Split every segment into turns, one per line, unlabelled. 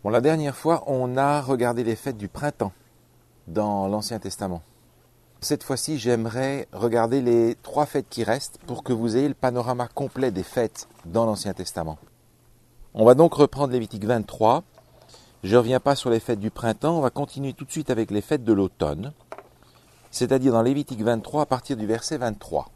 Bon, la dernière fois, on a regardé les fêtes du printemps dans l'Ancien Testament. Cette fois-ci, j'aimerais regarder les 3 fêtes qui restent pour que vous ayez le panorama complet des fêtes dans l'Ancien Testament. On va donc reprendre Lévitique 23. Je ne reviens pas sur les fêtes du printemps, on va continuer tout de suite avec les fêtes de l'automne, c'est-à-dire dans Lévitique 23 à partir du verset 23.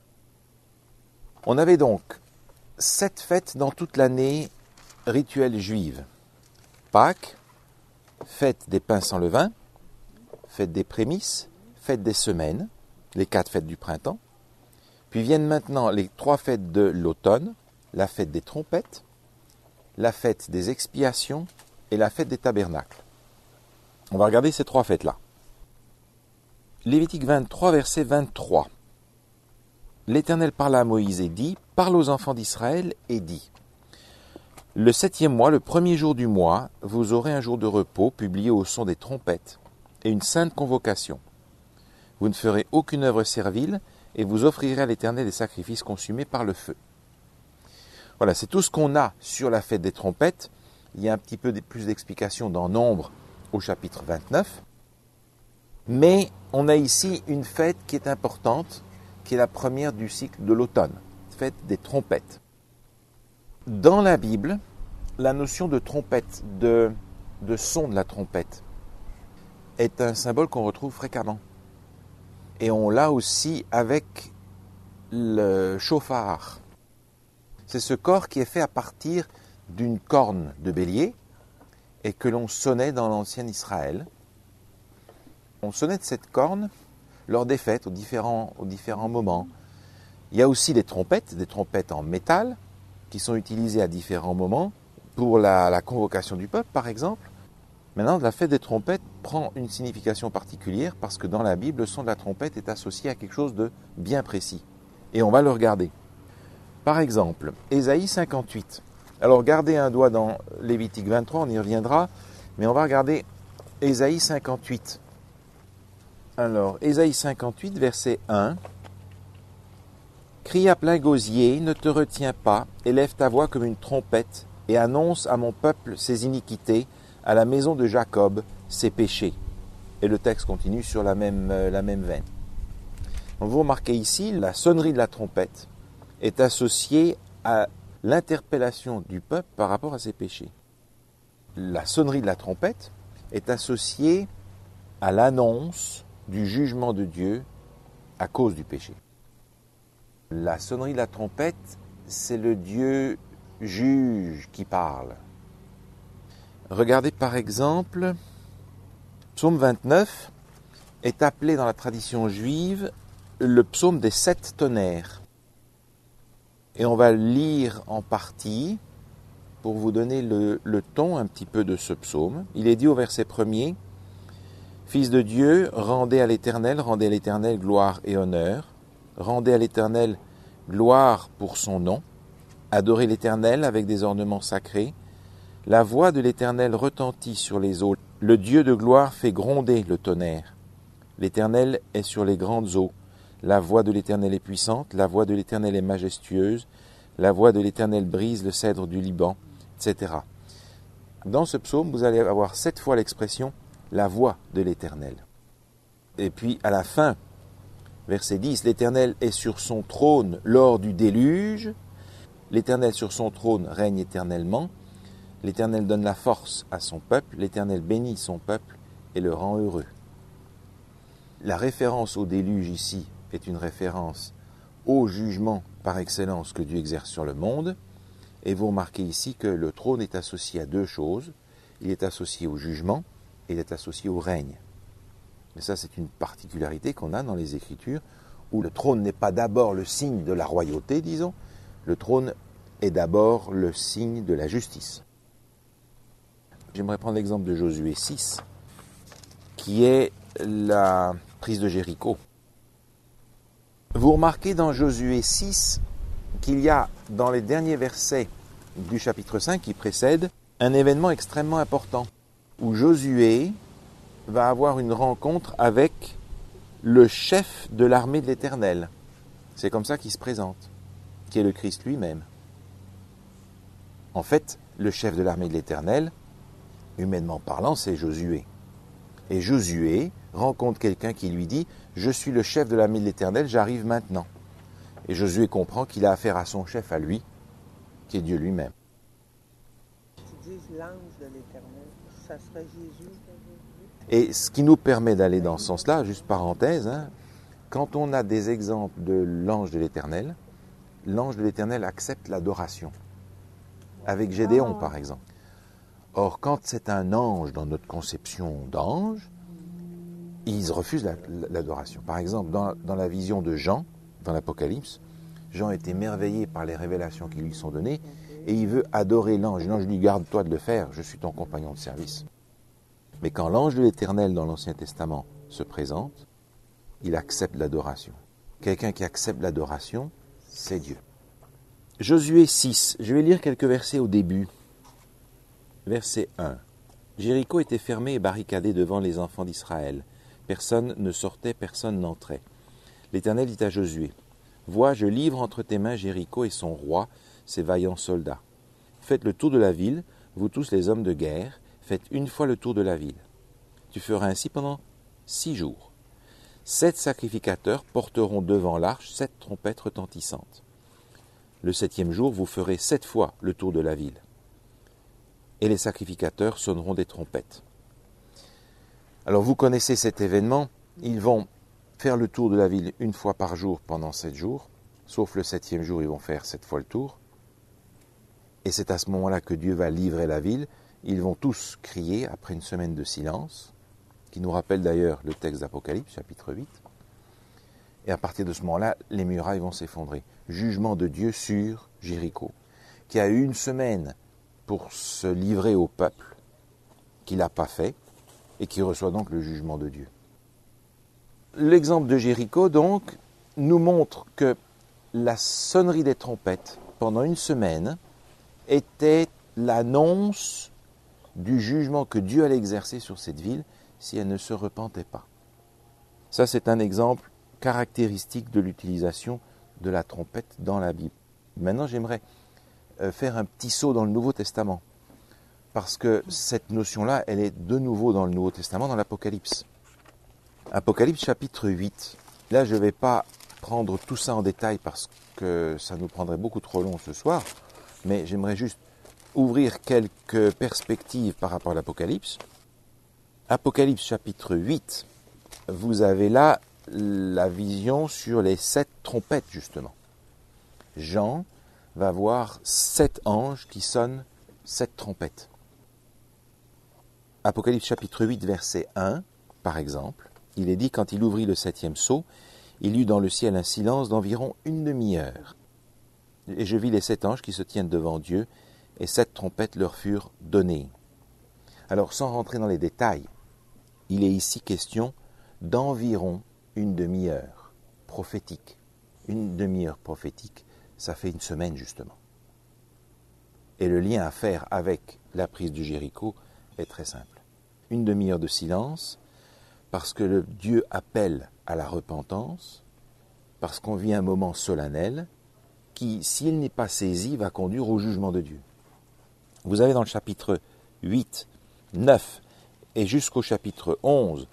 On avait donc 7 fêtes dans toute l'année rituelle juive. Pâques, fête des pains sans levain, fête des prémices, fête des semaines, les 4 fêtes du printemps. Puis viennent maintenant les 3 fêtes de l'automne, la fête des trompettes, la fête des expiations et la fête des tabernacles. On va regarder ces 3 fêtes-là. Lévitique 23, verset 23. L'Éternel parla à Moïse et dit, « Parle aux enfants d'Israël et dit, le 7e mois, le 1er jour du mois, vous aurez un jour de repos publié au son des trompettes et une sainte convocation. Vous ne ferez aucune œuvre servile et vous offrirez à l'Éternel des sacrifices consumés par le feu. » Voilà, c'est tout ce qu'on a sur la fête des trompettes. Il y a un petit peu plus d'explications dans Nombre au chapitre 29. Mais on a ici une fête qui est importante, qui est la première du cycle de l'automne, fête des trompettes. Dans la Bible, la notion de trompette, de son de la trompette, est un symbole qu'on retrouve fréquemment. Et on l'a aussi avec le chauffard. C'est ce corps qui est fait à partir d'une corne de bélier et que l'on sonnait dans l'ancien Israël. On sonnait de cette corne lors des fêtes, aux différents moments. Il y a aussi des trompettes en métal, qui sont utilisées à différents moments, pour la convocation du peuple, par exemple. Maintenant, la fête des trompettes prend une signification particulière, parce que dans la Bible, le son de la trompette est associé à quelque chose de bien précis. Et on va le regarder. Par exemple, Ésaïe 58. Alors, gardez un doigt dans Lévitique 23, on y reviendra, mais on va regarder Ésaïe 58. Alors, Ésaïe 58, verset 1. « Crie à plein gosier, ne te retiens pas, élève ta voix comme une trompette, et annonce à mon peuple ses iniquités, à la maison de Jacob ses péchés. » Et le texte continue sur la même veine. Donc vous remarquez ici, la sonnerie de la trompette est associée à l'interpellation du peuple par rapport à ses péchés. La sonnerie de la trompette est associée à l'annonce du jugement de Dieu à cause du péché. La sonnerie de la trompette, c'est le Dieu juge qui parle. Regardez par exemple, psaume 29 est appelé dans la tradition juive le psaume des 7 tonnerres. Et on va lire en partie pour vous donner le ton un petit peu de ce psaume. Il est dit au verset 1er, « Fils de Dieu, rendez à l'Éternel gloire et honneur. Rendez à l'Éternel gloire pour son nom. Adorez l'Éternel avec des ornements sacrés. La voix de l'Éternel retentit sur les eaux. Le Dieu de gloire fait gronder le tonnerre. L'Éternel est sur les grandes eaux. La voix de l'Éternel est puissante. La voix de l'Éternel est majestueuse. La voix de l'Éternel brise le cèdre du Liban, etc. » Dans ce psaume, vous allez avoir 7 fois l'expression « la voix de l'Éternel ». Et puis à la fin, verset 10, « L'Éternel est sur son trône lors du déluge. L'Éternel sur son trône règne éternellement. L'Éternel donne la force à son peuple. L'Éternel bénit son peuple et le rend heureux. » La référence au déluge ici est une référence au jugement par excellence que Dieu exerce sur le monde. Et vous remarquez ici que le trône est associé à 2 choses. Il est associé au jugement et il est associé au règne. Et ça, c'est une particularité qu'on a dans les Écritures, où le trône n'est pas d'abord le signe de la royauté, disons. Le trône est d'abord le signe de la justice. J'aimerais prendre l'exemple de Josué 6, qui est la prise de Jéricho. Vous remarquez dans Josué 6 qu'il y a, dans les derniers versets du chapitre 5 qui précède, un événement extrêmement important, où Josué va avoir une rencontre avec le chef de l'armée de l'Éternel. C'est comme ça qu'il se présente, qui est le Christ lui-même. En fait, le chef de l'armée de l'Éternel Humainement parlant, c'est Josué. Et Josué rencontre quelqu'un qui lui dit « Je suis le chef de l'armée de l'Éternel, j'arrive maintenant ». Et Josué comprend qu'il a affaire à son chef, à lui, qui est Dieu lui-même.
Tu dis l'ange de l'Éternel, ça serait Jésus.
Et ce qui nous permet d'aller dans ce sens-là, juste parenthèse, quand on a des exemples de l'ange de l'Éternel accepte l'adoration. Avec Gédéon, par exemple. Or, quand c'est un ange dans notre conception d'ange, ils refusent l'adoration. Par exemple, dans la vision de Jean, dans l'Apocalypse, Jean est émerveillé par les révélations qui lui sont données et il veut adorer l'ange. L'ange lui dit « Garde-toi de le faire, je suis ton compagnon de service ». Mais quand l'ange de l'Éternel dans l'Ancien Testament se présente, il accepte l'adoration. Quelqu'un qui accepte l'adoration, c'est Dieu. Josué 6, je vais lire quelques versets au début. Verset 1. Jéricho était fermé et barricadé devant les enfants d'Israël. Personne ne sortait, personne n'entrait. L'Éternel dit à Josué, « Vois, je livre entre tes mains Jéricho et son roi, ses vaillants soldats. Faites le tour de la ville, vous tous les hommes de guerre, faites une fois le tour de la ville. Tu feras ainsi pendant 6 jours. 7 sacrificateurs porteront devant l'arche 7 trompettes retentissantes. Le 7e jour, vous ferez 7 fois le tour de la ville. Et les sacrificateurs sonneront des trompettes. » Alors vous connaissez cet événement, ils vont faire le tour de la ville une fois par jour pendant 7 jours, sauf le 7e jour, ils vont faire 7 fois le tour. Et c'est à ce moment-là que Dieu va livrer la ville. Ils vont tous crier après une semaine de silence, qui nous rappelle d'ailleurs le texte d'Apocalypse, chapitre 8. Et à partir de ce moment-là, les murailles vont s'effondrer. Jugement de Dieu sur Jéricho, qui a eu une semaine pour se livrer au peuple, qu'il n'a pas fait, et qui reçoit donc le jugement de Dieu. L'exemple de Jéricho, donc, nous montre que la sonnerie des trompettes, pendant une semaine, était l'annonce du jugement que Dieu allait exercer sur cette ville si elle ne se repentait pas. Ça, c'est un exemple caractéristique de l'utilisation de la trompette dans la Bible. Maintenant, j'aimerais faire un petit saut dans le Nouveau Testament, parce que cette notion-là, elle est de nouveau dans le Nouveau Testament, dans l'Apocalypse. Apocalypse chapitre 8. Là, je ne vais pas prendre tout ça en détail parce que ça nous prendrait beaucoup trop long ce soir, mais j'aimerais juste ouvrir quelques perspectives par rapport à l'Apocalypse. Apocalypse chapitre 8, vous avez là la vision sur les 7 trompettes, justement. Jean va voir 7 anges qui sonnent 7 trompettes. Apocalypse chapitre 8, verset 1, par exemple, il est dit, quand il ouvrit le 7e sceau, il eut dans le ciel un silence d'environ une demi-heure. Et je vis les 7 anges qui se tiennent devant Dieu, et 7 trompettes leur furent données. Alors, sans rentrer dans les détails, il est ici question d'environ une demi-heure prophétique. Une demi-heure prophétique, ça fait une semaine justement. Et le lien à faire avec la prise de Jéricho est très simple. Une demi-heure de silence, parce que le Dieu appelle à la repentance, parce qu'on vit un moment solennel qui, s'il n'est pas saisi, va conduire au jugement de Dieu. Vous avez dans le chapitre 8, 9 et jusqu'au chapitre 11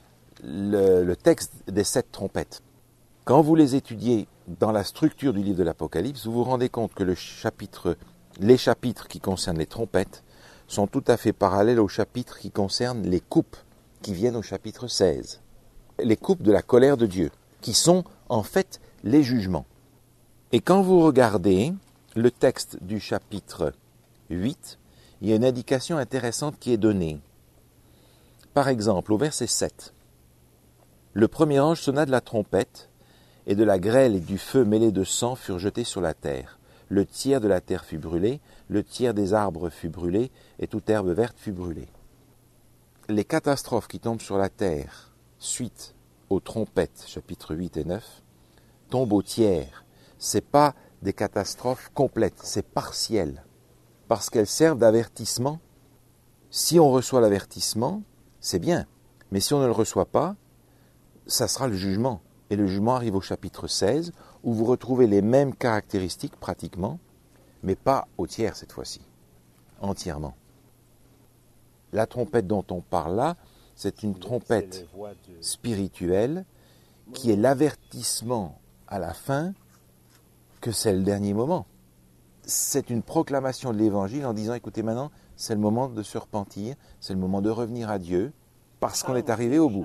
le texte des 7 trompettes. Quand vous les étudiez dans la structure du livre de l'Apocalypse, vous vous rendez compte que les chapitres qui concernent les trompettes sont tout à fait parallèles aux chapitres qui concernent les coupes qui viennent au chapitre 16. Les coupes de la colère de Dieu, qui sont en fait les jugements. Et quand vous regardez le texte du chapitre 8, il y a une indication intéressante qui est donnée. Par exemple, au verset 7, le premier ange sonna de la trompette, et de la grêle et du feu mêlés de sang furent jetés sur la terre. Le tiers de la terre fut brûlé, le tiers des arbres fut brûlé, et toute herbe verte fut brûlée. Les catastrophes qui tombent sur la terre, suite aux trompettes, chapitres 8 et 9, tombent au tiers. Ce n'est pas des catastrophes complètes, c'est partiel, parce qu'elles servent d'avertissement. Si on reçoit l'avertissement, c'est bien, mais si on ne le reçoit pas, ça sera le jugement. Et le jugement arrive au chapitre 16, où vous retrouvez les mêmes caractéristiques pratiquement, mais pas au tiers cette fois-ci, entièrement. La trompette dont on parle là, c'est une trompette
C'est les voix de...
spirituelle qui est l'avertissement à la fin que c'est le dernier moment. C'est une proclamation de l'évangile en disant, écoutez, maintenant, c'est le moment de se repentir, c'est le moment de revenir à Dieu, parce qu'on est arrivé au bout.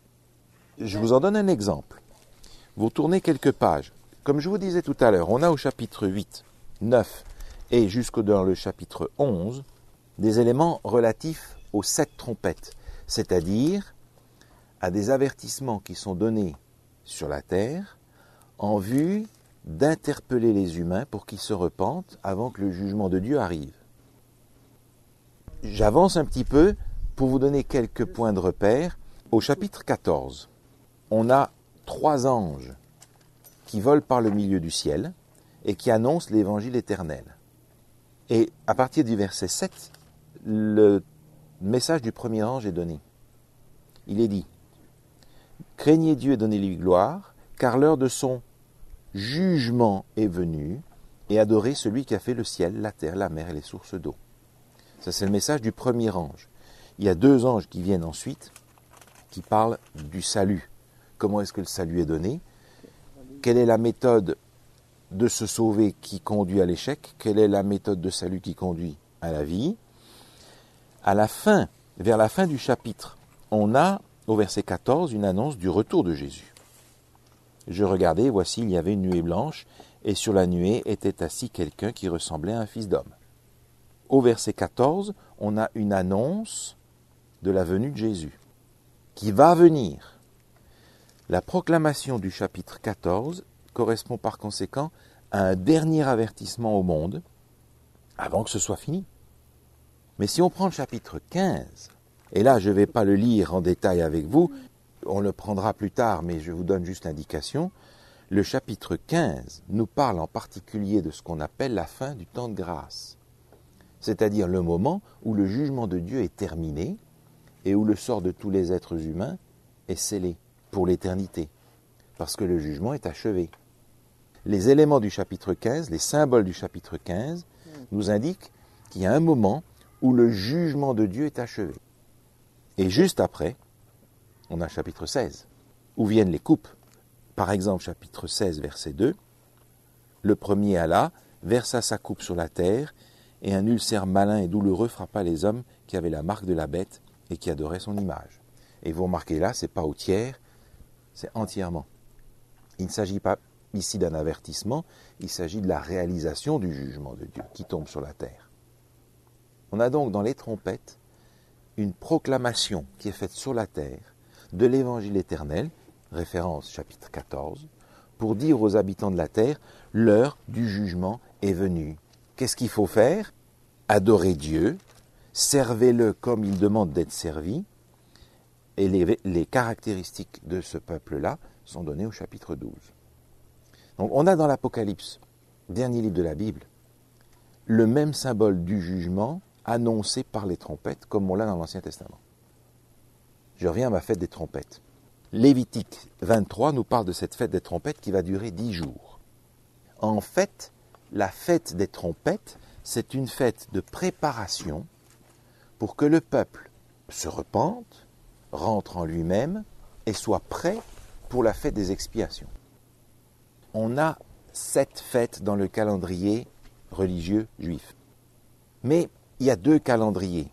Je vous en donne un exemple. Vous tournez quelques pages. Comme je vous disais tout à l'heure, on a au chapitre 8, 9 et jusqu'au dans le chapitre 11, des éléments relatifs aux 7 trompettes, c'est-à-dire à des avertissements qui sont donnés sur la terre en vue d'interpeller les humains pour qu'ils se repentent avant que le jugement de Dieu arrive. J'avance un petit peu pour vous donner quelques points de repère. Au chapitre 14, on a 3 anges qui volent par le milieu du ciel et qui annoncent l'évangile éternel. Et à partir du verset 7, le message du premier ange est donné. Il est dit, « Craignez Dieu et donnez-lui gloire, car l'heure de son jugement est venue, et adorez celui qui a fait le ciel, la terre, la mer et les sources d'eau. » Ça, c'est le message du premier ange. Il y a 2 anges qui viennent ensuite, qui parlent du salut. Comment est-ce que le salut est donné? Quelle est la méthode de se sauver qui conduit à l'échec? Quelle est la méthode de salut qui conduit à la vie? À la fin, vers la fin du chapitre, on a, au verset 14, une annonce du retour de Jésus. Je regardais, voici, il y avait une nuée blanche, et sur la nuée était assis quelqu'un qui ressemblait à un fils d'homme. Au verset 14, on a une annonce de la venue de Jésus, qui va venir. La proclamation du chapitre 14 correspond par conséquent à un dernier avertissement au monde, avant que ce soit fini. Mais si on prend le chapitre 15, et là je ne vais pas le lire en détail avec vous, on le prendra plus tard, mais je vous donne juste l'indication, le chapitre 15 nous parle en particulier de ce qu'on appelle la fin du temps de grâce, c'est-à-dire le moment où le jugement de Dieu est terminé et où le sort de tous les êtres humains est scellé pour l'éternité, parce que le jugement est achevé. Les éléments du chapitre 15, les symboles du chapitre 15, nous indiquent qu'il y a un moment où le jugement de Dieu est achevé. Et juste après, on a le chapitre 16, où viennent les coupes. Par exemple, chapitre 16, verset 2, le premier alla, versa sa coupe sur la terre, et un ulcère malin et douloureux frappa les hommes qui avaient la marque de la bête et qui adoraient son image. Et vous remarquez là, ce n'est pas au tiers, c'est entièrement. Il ne s'agit pas ici d'un avertissement, il s'agit de la réalisation du jugement de Dieu qui tombe sur la terre. On a donc dans les trompettes une proclamation qui est faite sur la terre de l'évangile éternel, référence chapitre 14, pour dire aux habitants de la terre, l'heure du jugement est venue. Qu'est-ce qu'il faut faire? Adorer Dieu, servez-le comme il demande d'être servi, et les caractéristiques de ce peuple-là sont données au chapitre 12. Donc on a dans l'Apocalypse, dernier livre de la Bible, le même symbole du jugement annoncé par les trompettes, comme on l'a dans l'Ancien Testament. Je reviens à ma fête des trompettes. Lévitique 23 nous parle de cette fête des trompettes qui va durer 10 jours. En fait, la fête des trompettes, c'est une fête de préparation pour que le peuple se repente, rentre en lui-même et soit prêt pour la fête des expiations. On a 7 fêtes dans le calendrier religieux juif. Mais il y a 2 calendriers.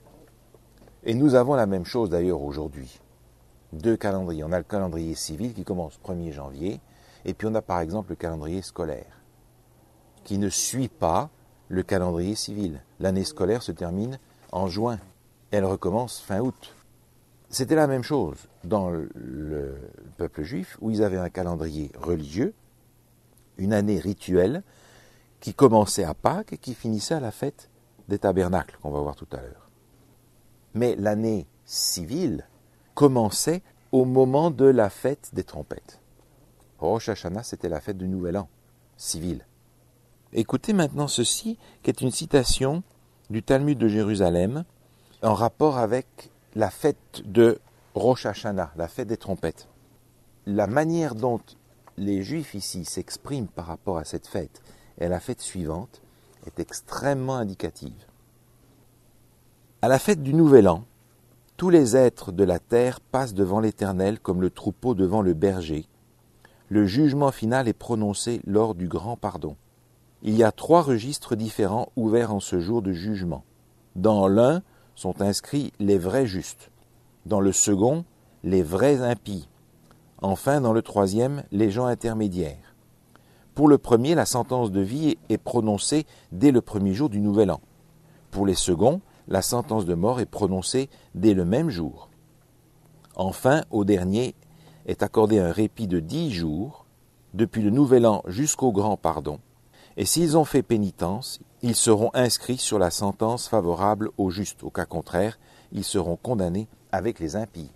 Et nous avons la même chose d'ailleurs aujourd'hui. 2 calendriers. On a le calendrier civil qui commence 1er janvier, et puis on a par exemple le calendrier scolaire, qui ne suit pas le calendrier civil. L'année scolaire se termine en juin, et elle recommence fin août. C'était la même chose dans le peuple juif, où ils avaient un calendrier religieux, une année rituelle, qui commençait à Pâques et qui finissait à la fête des tabernacles, qu'on va voir tout à l'heure. Mais l'année civile commençait au moment de la fête des trompettes. Rosh Hashanah, c'était la fête du Nouvel An, civil. Écoutez maintenant ceci, qui est une citation du Talmud de Jérusalem, en rapport avec la fête de Rosh Hashanah, la fête des trompettes. La manière dont les Juifs ici s'expriment par rapport à cette fête et à la fête suivante est extrêmement indicative. À la fête du Nouvel An, tous les êtres de la terre passent devant l'Éternel comme le troupeau devant le berger. Le jugement final est prononcé lors du grand pardon. Il y a 3 registres différents ouverts en ce jour de jugement. Dans l'un sont inscrits les vrais justes. Dans le second, les vrais impies. Enfin, dans le troisième, les gens intermédiaires. Pour le premier, la sentence de vie est prononcée dès le premier jour du Nouvel An. Pour les seconds, la sentence de mort est prononcée dès le même jour. Enfin, au dernier, est accordé un répit de 10 jours, depuis le Nouvel An jusqu'au grand pardon, et s'ils ont fait pénitence, ils seront inscrits sur la sentence favorable aux justes. Au cas contraire, ils seront condamnés avec les impies.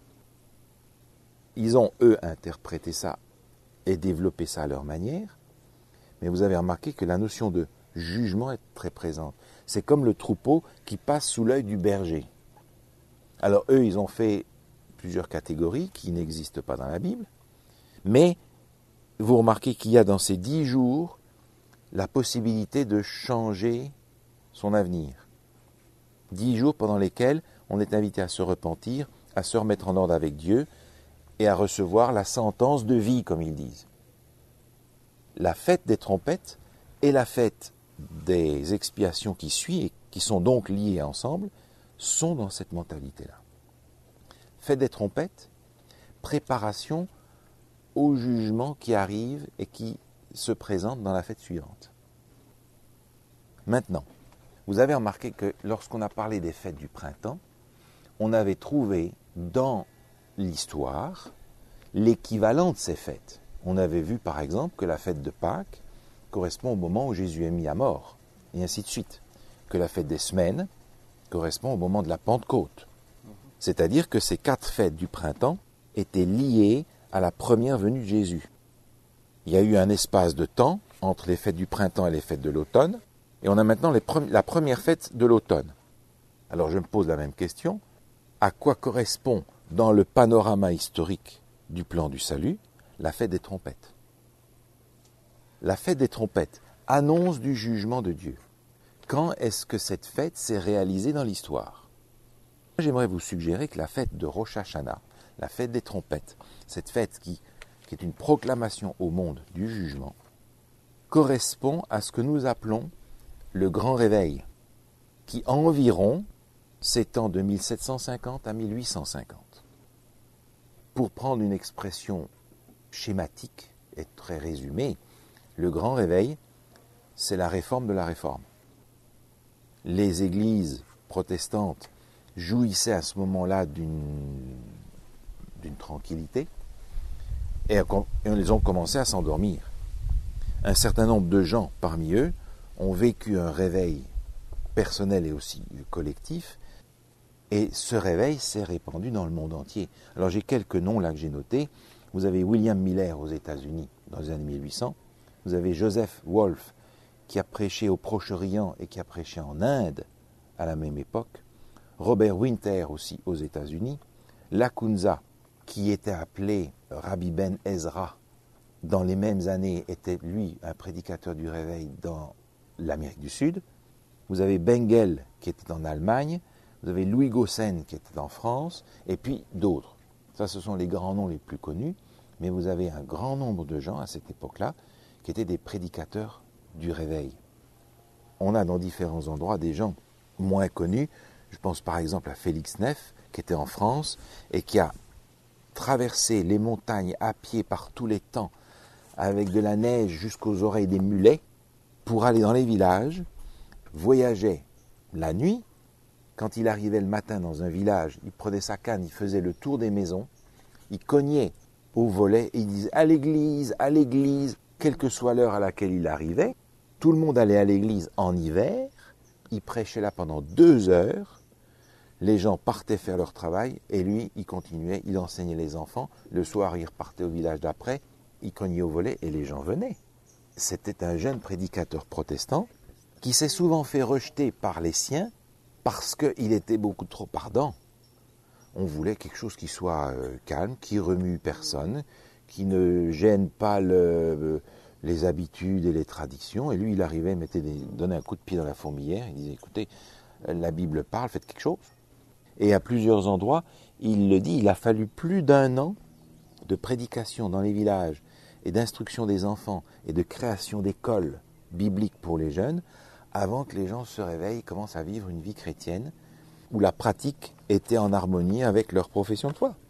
Ils ont, eux, interprété ça et développé ça à leur manière, mais vous avez remarqué que la notion de jugement est très présente. C'est comme le troupeau qui passe sous l'œil du berger. Alors eux, ils ont fait plusieurs catégories qui n'existent pas dans la Bible, mais vous remarquez qu'il y a dans ces 10 jours la possibilité de changer son avenir. 10 jours pendant lesquels on est invité à se repentir, à se remettre en ordre avec Dieu et à recevoir la sentence de vie, comme ils disent. La fête des trompettes et la fête des expiations qui suivent, et qui sont donc liées ensemble, sont dans cette mentalité-là. Fête des trompettes, préparation au jugement qui arrive et qui se présente dans la fête suivante. Maintenant, vous avez remarqué que lorsqu'on a parlé des fêtes du printemps, on avait trouvé dans l'histoire l'équivalent de ces fêtes. On avait vu par exemple que la fête de Pâques correspond au moment où Jésus est mis à mort, et ainsi de suite. Que la fête des semaines correspond au moment de la Pentecôte. C'est-à-dire que ces 4 fêtes du printemps étaient liées à la première venue de Jésus. Il y a eu un espace de temps entre les fêtes du printemps et les fêtes de l'automne, et on a maintenant la première fête de l'automne. Alors je me pose la même question, à quoi correspond dans le panorama historique du plan du salut la fête des trompettes? La fête des trompettes annonce du jugement de Dieu. Quand est-ce que cette fête s'est réalisée dans l'histoire? J'aimerais vous suggérer que la fête de Rosh Hashanah, la fête des trompettes, cette fête qui est une proclamation au monde du jugement, correspond à ce que nous appelons le grand réveil, qui environ s'étend de 1750 à 1850. Pour prendre une expression schématique et très résumée, le grand réveil, c'est la réforme de la réforme. Les églises protestantes jouissaient à ce moment-là d'une tranquillité et ils ont commencé à s'endormir. Un certain nombre de gens parmi eux ont vécu un réveil personnel et aussi collectif, et ce réveil s'est répandu dans le monde entier. Alors j'ai quelques noms là que j'ai notés. Vous avez William Miller aux États-Unis dans les années 1800. Vous avez Joseph Wolf qui a prêché au Proche-Orient et qui a prêché en Inde à la même époque. Robert Winter aussi aux États-Unis. Lacunza, qui était appelé Rabbi Ben Ezra, dans les mêmes années, était lui un prédicateur du réveil dans l'Amérique du Sud. Vous avez Bengel qui était en Allemagne. Vous avez Louis Gossen qui était en France, et puis d'autres. Ça, ce sont les grands noms les plus connus, mais vous avez un grand nombre de gens à cette époque-là qui étaient des prédicateurs du réveil. On a dans différents endroits des gens moins connus. Je pense par exemple à Félix Neff, qui était en France et qui a traversé les montagnes à pied par tous les temps, avec de la neige jusqu'aux oreilles des mulets, pour aller dans les villages, voyageait la nuit. Quand il arrivait le matin dans un village, il prenait sa canne, il faisait le tour des maisons, il cognait au volet et il disait « à l'église, quelle que soit l'heure à laquelle il arrivait. » Tout le monde allait à l'église en hiver, il prêchait là pendant 2 heures, les gens partaient faire leur travail et lui, il continuait, il enseignait les enfants. Le soir, il repartait au village d'après, il cognait au volet et les gens venaient. C'était un jeune prédicateur protestant qui s'est souvent fait rejeter par les siens parce qu'il était beaucoup trop ardent. On voulait quelque chose qui soit calme, qui remue personne, qui ne gêne pas les habitudes et les traditions. Et lui, il arrivait, donnait un coup de pied dans la fourmilière, il disait, écoutez, la Bible parle, faites quelque chose. Et à plusieurs endroits, il le dit, il a fallu plus d'1 an de prédication dans les villages et d'instruction des enfants et de création d'écoles bibliques pour les jeunes avant que les gens se réveillent et commencent à vivre une vie chrétienne où la pratique était en harmonie avec leur profession de foi.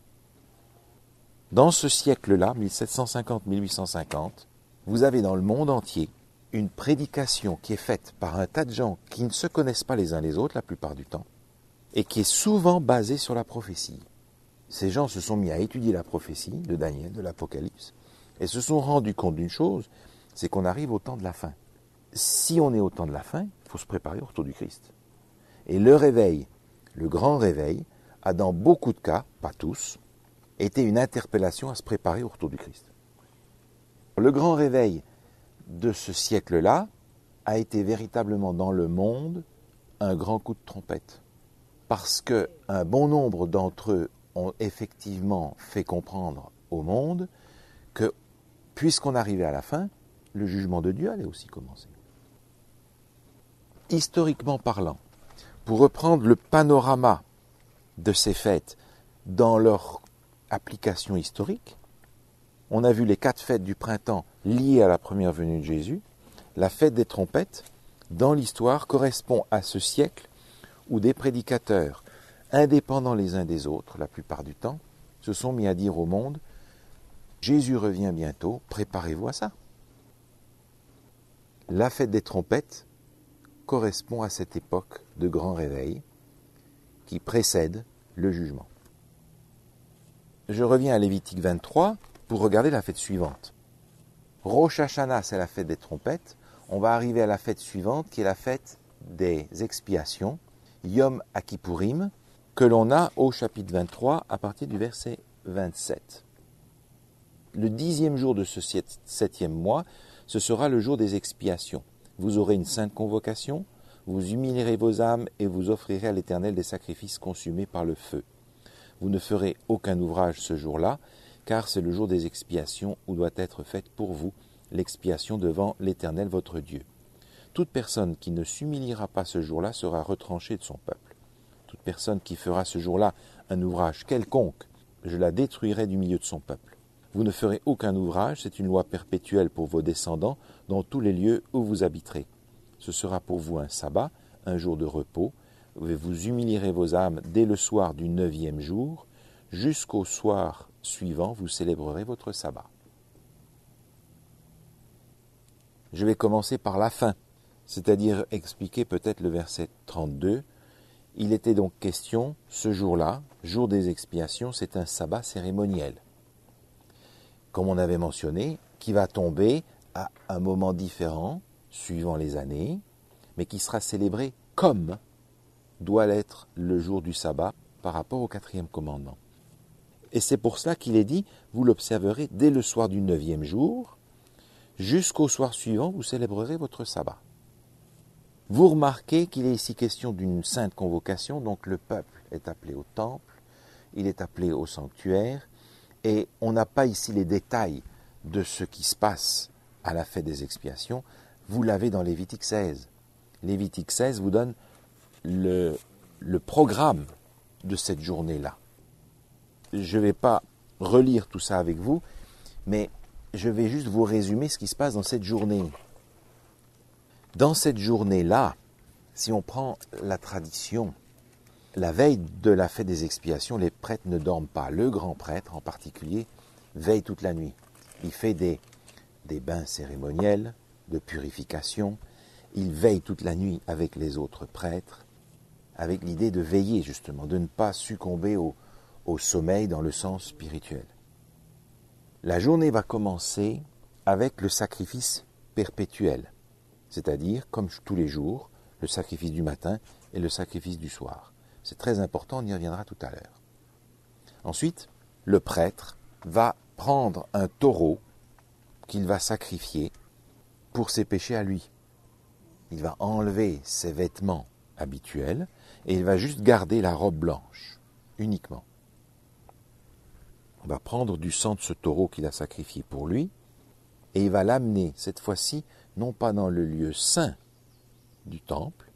Dans ce siècle-là, 1750-1850, vous avez dans le monde entier une prédication qui est faite par un tas de gens qui ne se connaissent pas les uns les autres la plupart du temps et qui est souvent basée sur la prophétie. Ces gens se sont mis à étudier la prophétie de Daniel, de l'Apocalypse, et se sont rendus compte d'une chose, c'est qu'on arrive au temps de la fin. Si on est au temps de la fin, il faut se préparer au retour du Christ. Et le réveil, le grand réveil, a dans beaucoup de cas, pas tous, été une interpellation à se préparer au retour du Christ. Le grand réveil de ce siècle-là a été véritablement dans le monde un grand coup de trompette. Parce qu'un bon nombre d'entre eux ont effectivement fait comprendre au monde que, puisqu'on arrivait à la fin, le jugement de Dieu allait aussi commencer. Historiquement parlant, pour reprendre le panorama de ces fêtes dans leur application historique, on a vu les 4 fêtes du printemps liées à la première venue de Jésus. La fête des trompettes, dans l'histoire, correspond à ce siècle où des prédicateurs, indépendants les uns des autres, la plupart du temps, se sont mis à dire au monde « Jésus revient bientôt, préparez-vous à ça ». La fête des trompettes correspond à cette époque de grand réveil qui précède le jugement. Je reviens à Lévitique 23 pour regarder la fête suivante. Rosh Hashanah, c'est la fête des trompettes. On va arriver à la fête suivante qui est la fête des expiations, Yom Kippourim, que l'on a au chapitre 23 à partir du verset 27. Le 10e jour de ce 7e mois, ce sera le jour des expiations. Vous aurez une sainte convocation, vous humilierez vos âmes et vous offrirez à l'Éternel des sacrifices consumés par le feu. Vous ne ferez aucun ouvrage ce jour-là, car c'est le jour des expiations où doit être faite pour vous l'expiation devant l'Éternel votre Dieu. Toute personne qui ne s'humiliera pas ce jour-là sera retranchée de son peuple. Toute personne qui fera ce jour-là un ouvrage quelconque, je la détruirai du milieu de son peuple. Vous ne ferez aucun ouvrage, c'est une loi perpétuelle pour vos descendants dans tous les lieux où vous habiterez. Ce sera pour vous un sabbat, un jour de repos. Vous humilierez vos âmes dès le soir du 9e jour. Jusqu'au soir suivant, vous célébrerez votre sabbat. Je vais commencer par la fin, c'est-à-dire expliquer peut-être le verset 32. Il était donc question, ce jour-là, jour des expiations, c'est un sabbat cérémoniel. Comme on avait mentionné, qui va tomber à un moment différent, suivant les années, mais qui sera célébré comme doit l'être le jour du sabbat par rapport au 4e commandement. Et c'est pour cela qu'il est dit, vous l'observerez dès le soir du 9e jour, jusqu'au soir suivant, vous célébrerez votre sabbat. Vous remarquez qu'il est ici question d'une sainte convocation, donc le peuple est appelé au temple, il est appelé au sanctuaire, et on n'a pas ici les détails de ce qui se passe à la fête des expiations, vous l'avez dans Lévitique 16. Lévitique 16 vous donne le programme de cette journée-là. Je ne vais pas relire tout ça avec vous, mais je vais juste vous résumer ce qui se passe dans cette journée. Dans cette journée-là, si on prend la tradition, la veille de la fête des expiations, les prêtres ne dorment pas. Le grand prêtre, en particulier, veille toute la nuit. Il fait des bains cérémoniels de purification. Il veille toute la nuit avec les autres prêtres, avec l'idée de veiller justement, de ne pas succomber au sommeil dans le sens spirituel. La journée va commencer avec le sacrifice perpétuel, c'est-à-dire, comme tous les jours, le sacrifice du matin et le sacrifice du soir. C'est très important, on y reviendra tout à l'heure. Ensuite, le prêtre va prendre un taureau qu'il va sacrifier pour ses péchés à lui. Il va enlever ses vêtements habituels et il va juste garder la robe blanche, uniquement. On va prendre du sang de ce taureau qu'il a sacrifié pour lui et il va l'amener, cette fois-ci, non pas dans le lieu saint du temple,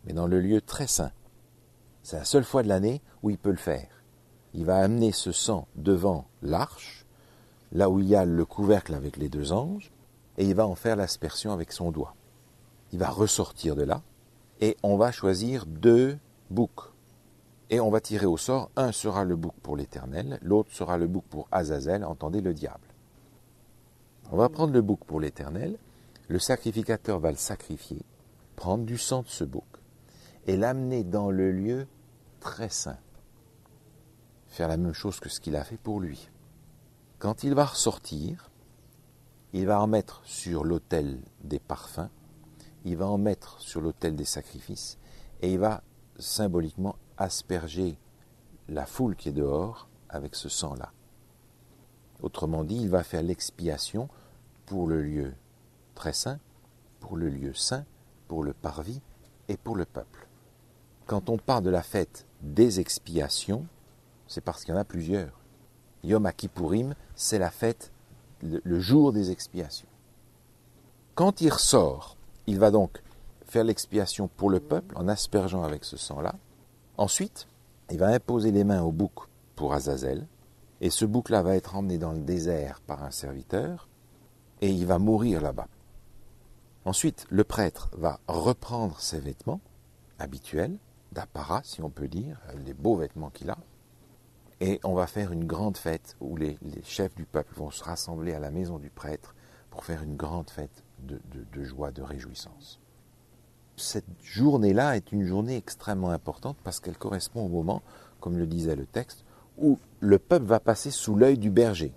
mais dans le lieu très saint. C'est la seule fois de l'année où il peut le faire. Il va amener ce sang devant l'arche, là où il y a le couvercle avec les 2 anges, et il va en faire l'aspersion avec son doigt. Il va ressortir de là, et on va choisir 2 boucs. Et on va tirer au sort, un sera le bouc pour l'Éternel, l'autre sera le bouc pour Azazel, entendez le diable. On va prendre le bouc pour l'Éternel, le sacrificateur va le sacrifier, prendre du sang de ce bouc, et l'amener dans le lieu très saint. Faire la même chose que ce qu'il a fait pour lui. Quand il va ressortir, il va en mettre sur l'autel des parfums, il va en mettre sur l'autel des sacrifices, et il va symboliquement asperger la foule qui est dehors avec ce sang-là. Autrement dit, il va faire l'expiation pour le lieu très saint, pour le lieu saint, pour le parvis et pour le peuple. Quand on parle de la fête des expiations, c'est parce qu'il y en a plusieurs. Yom Kippourim, c'est la fête, le jour des expiations. Quand il ressort, il va donc faire l'expiation pour le peuple en aspergeant avec ce sang-là. Ensuite, il va imposer les mains au bouc pour Azazel, et ce bouc-là va être emmené dans le désert par un serviteur, et il va mourir là-bas. Ensuite, le prêtre va reprendre ses vêtements habituels, d'apparat, si on peut dire, les beaux vêtements qu'il a, et on va faire une grande fête où les chefs du peuple vont se rassembler à la maison du prêtre pour faire une grande fête de joie, de réjouissance. Cette journée-là est une journée extrêmement importante parce qu'elle correspond au moment, comme le disait le texte, où le peuple va passer sous l'œil du berger.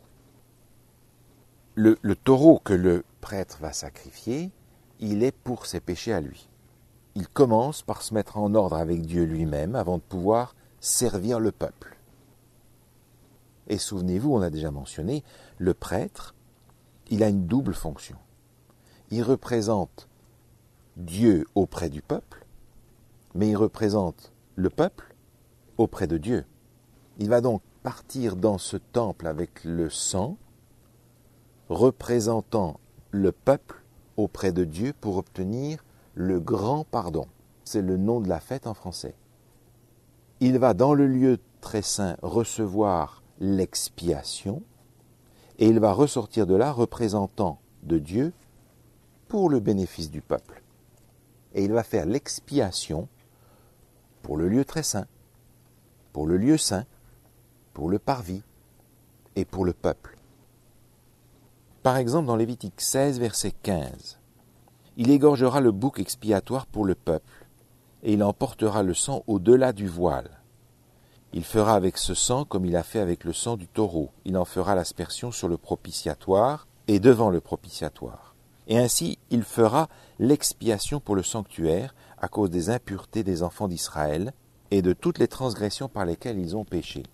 Le taureau que le prêtre va sacrifier, il est pour ses péchés à lui. Il commence par se mettre en ordre avec Dieu lui-même avant de pouvoir servir le peuple. Et souvenez-vous, on a déjà mentionné, le prêtre, il a une double fonction. Il représente Dieu auprès du peuple, mais il représente le peuple auprès de Dieu. Il va donc partir dans ce temple avec le sang, représentant le peuple auprès de Dieu pour obtenir le grand pardon. C'est le nom de la fête en français. Il va dans le lieu très saint recevoir l'expiation et il va ressortir de là représentant de Dieu pour le bénéfice du peuple. Et il va faire l'expiation pour le lieu très saint, pour le lieu saint, pour le parvis et pour le peuple. Par exemple, dans Lévitique 16, verset 15, il égorgera le bouc expiatoire pour le peuple, et il emportera le sang au-delà du voile. Il fera avec ce sang comme il a fait avec le sang du taureau. Il en fera l'aspersion sur le propitiatoire et devant le propitiatoire. Et ainsi, il fera l'expiation pour le sanctuaire à cause des impuretés des enfants d'Israël et de toutes les transgressions par lesquelles ils ont péché.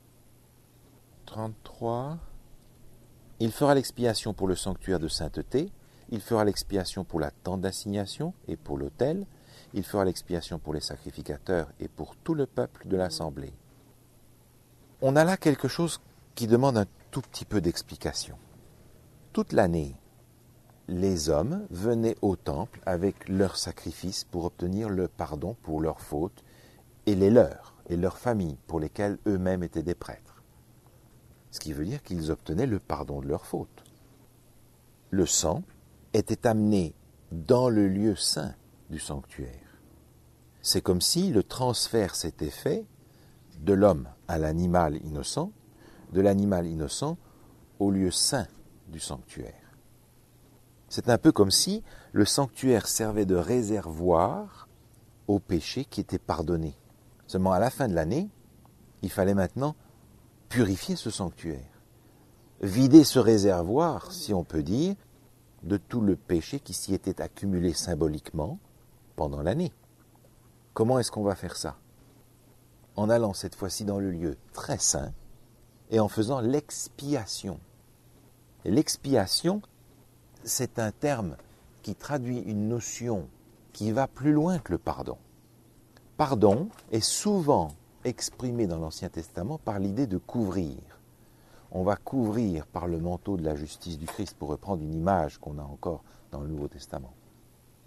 33. Il fera l'expiation pour le sanctuaire de sainteté, il fera l'expiation pour la tente d'assignation et pour l'autel, il fera l'expiation pour les sacrificateurs et pour tout le peuple de l'assemblée. On a là quelque chose qui demande un tout petit peu d'explication. Toute l'année, les hommes venaient au temple avec leurs sacrifices pour obtenir le pardon pour leurs fautes et les leurs et leurs familles pour lesquelles eux-mêmes étaient des prêtres. Ce qui veut dire qu'ils obtenaient le pardon de leurs fautes. Le sang était amené dans le lieu saint du sanctuaire. C'est comme si le transfert s'était fait de l'homme à l'animal innocent, de l'animal innocent au lieu saint du sanctuaire. C'est un peu comme si le sanctuaire servait de réservoir aux péchés qui étaient pardonnés. Seulement à la fin de l'année, il fallait maintenant purifier ce sanctuaire, vider ce réservoir, si on peut dire, de tout le péché qui s'y était accumulé symboliquement pendant l'année. Comment est-ce qu'on va faire ça? En allant cette fois-ci dans le lieu très saint et en faisant l'expiation. Et l'expiation, c'est un terme qui traduit une notion qui va plus loin que le pardon. Pardon est souvent exprimé dans l'Ancien Testament par l'idée de couvrir. On va couvrir par le manteau de la justice du Christ, pour reprendre une image qu'on a encore dans le Nouveau Testament.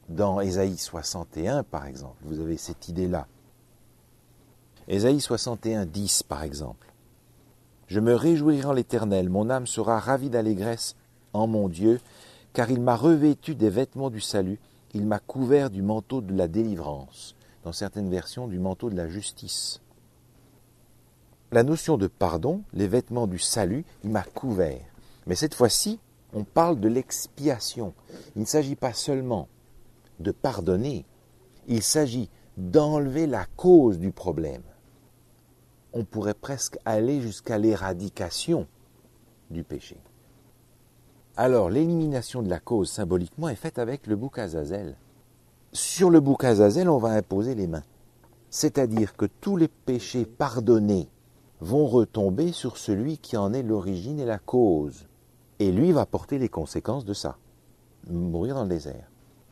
Dans Ésaïe 61, par exemple, vous avez cette idée-là. Ésaïe 61, 10, par exemple. Je me réjouirai en l'Éternel, mon âme sera ravie d'allégresse en mon Dieu, car il m'a revêtu des vêtements du salut, il m'a couvert du manteau de la délivrance, dans certaines versions du manteau de la justice. La notion de pardon, les vêtements du salut, il m'a couvert. Mais cette fois-ci, on parle de l'expiation. Il ne s'agit pas seulement de pardonner, il s'agit d'enlever la cause du problème. On pourrait presque aller jusqu'à l'éradication du péché. Alors, l'élimination de la cause symboliquement est faite avec le bouc Azazel. Sur le bouc Azazel, on va imposer les mains. C'est-à-dire que tous les péchés pardonnés vont retomber sur celui qui en est l'origine et la cause. Et lui va porter les conséquences de ça. Mourir dans le désert.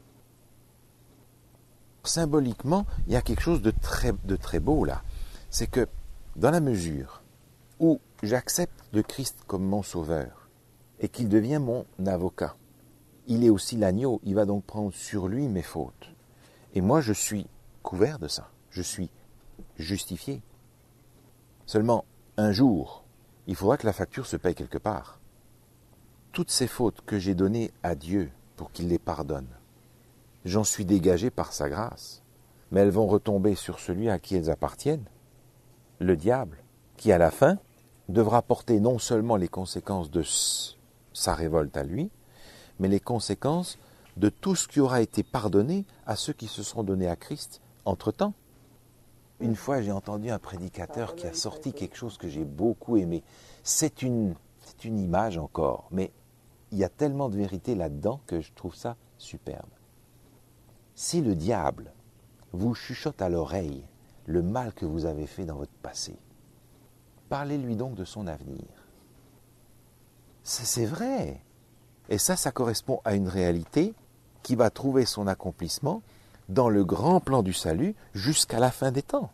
Symboliquement, il y a quelque chose de très beau là. C'est que dans la mesure où j'accepte le Christ comme mon sauveur et qu'il devient mon avocat, il est aussi l'agneau, il va donc prendre sur lui mes fautes. Et moi, je suis couvert de ça. Je suis justifié. Seulement, un jour, il faudra que la facture se paye quelque part. Toutes ces fautes que j'ai données à Dieu pour qu'il les pardonne, j'en suis dégagé par sa grâce, mais elles vont retomber sur celui à qui elles appartiennent, le diable, qui à la fin devra porter non seulement les conséquences de sa révolte à lui, mais les conséquences de tout ce qui aura été pardonné à ceux qui se seront donnés à Christ entre-temps. Une fois, j'ai entendu un prédicateur qui a sorti quelque chose que j'ai beaucoup aimé. C'est une image encore, mais il y a tellement de vérité là-dedans que je trouve ça superbe. Si le diable vous chuchote à l'oreille le mal que vous avez fait dans votre passé, parlez-lui donc de son avenir. C'est vrai. Et ça correspond à une réalité qui va trouver son accomplissement dans le grand plan du salut jusqu'à la fin des temps.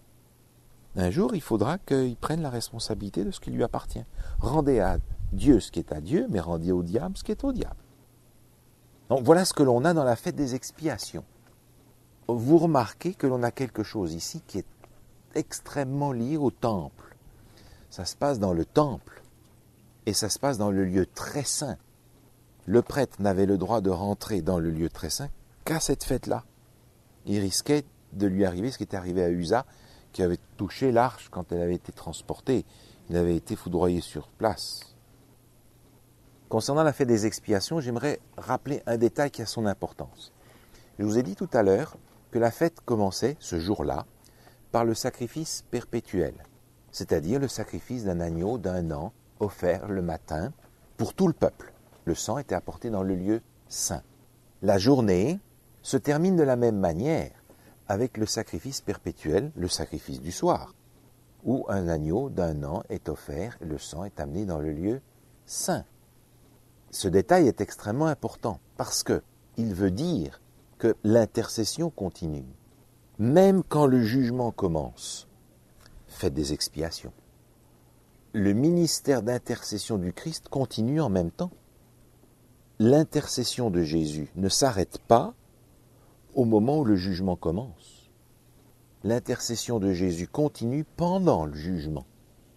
Un jour, il faudra qu'il prenne la responsabilité de ce qui lui appartient. Rendez à Dieu ce qui est à Dieu, mais rendez au diable ce qui est au diable. Donc voilà ce que l'on a dans la fête des expiations. Vous remarquez que l'on a quelque chose ici qui est extrêmement lié au temple. Ça se passe dans le temple et ça se passe dans le lieu très saint. Le prêtre n'avait le droit de rentrer dans le lieu très saint qu'à cette fête-là. Il risquait de lui arriver ce qui était arrivé à Usa, qui avait touché l'arche quand elle avait été transportée. Il avait été foudroyé sur place. Concernant la fête des expiations, j'aimerais rappeler un détail qui a son importance. Je vous ai dit tout à l'heure que la fête commençait, ce jour-là, par le sacrifice perpétuel, c'est-à-dire le sacrifice d'un agneau d'un an offert le matin pour tout le peuple. Le sang était apporté dans le lieu saint. La journée se termine de la même manière avec le sacrifice perpétuel, le sacrifice du soir, où un agneau d'un an est offert et le sang est amené dans le lieu saint. Ce détail est extrêmement important parce qu'il veut dire que l'intercession continue, même quand le jugement commence. Faites des expiations. Le ministère d'intercession du Christ continue en même temps. L'intercession de Jésus ne s'arrête pas au moment où le jugement commence. L'intercession de Jésus continue pendant le jugement.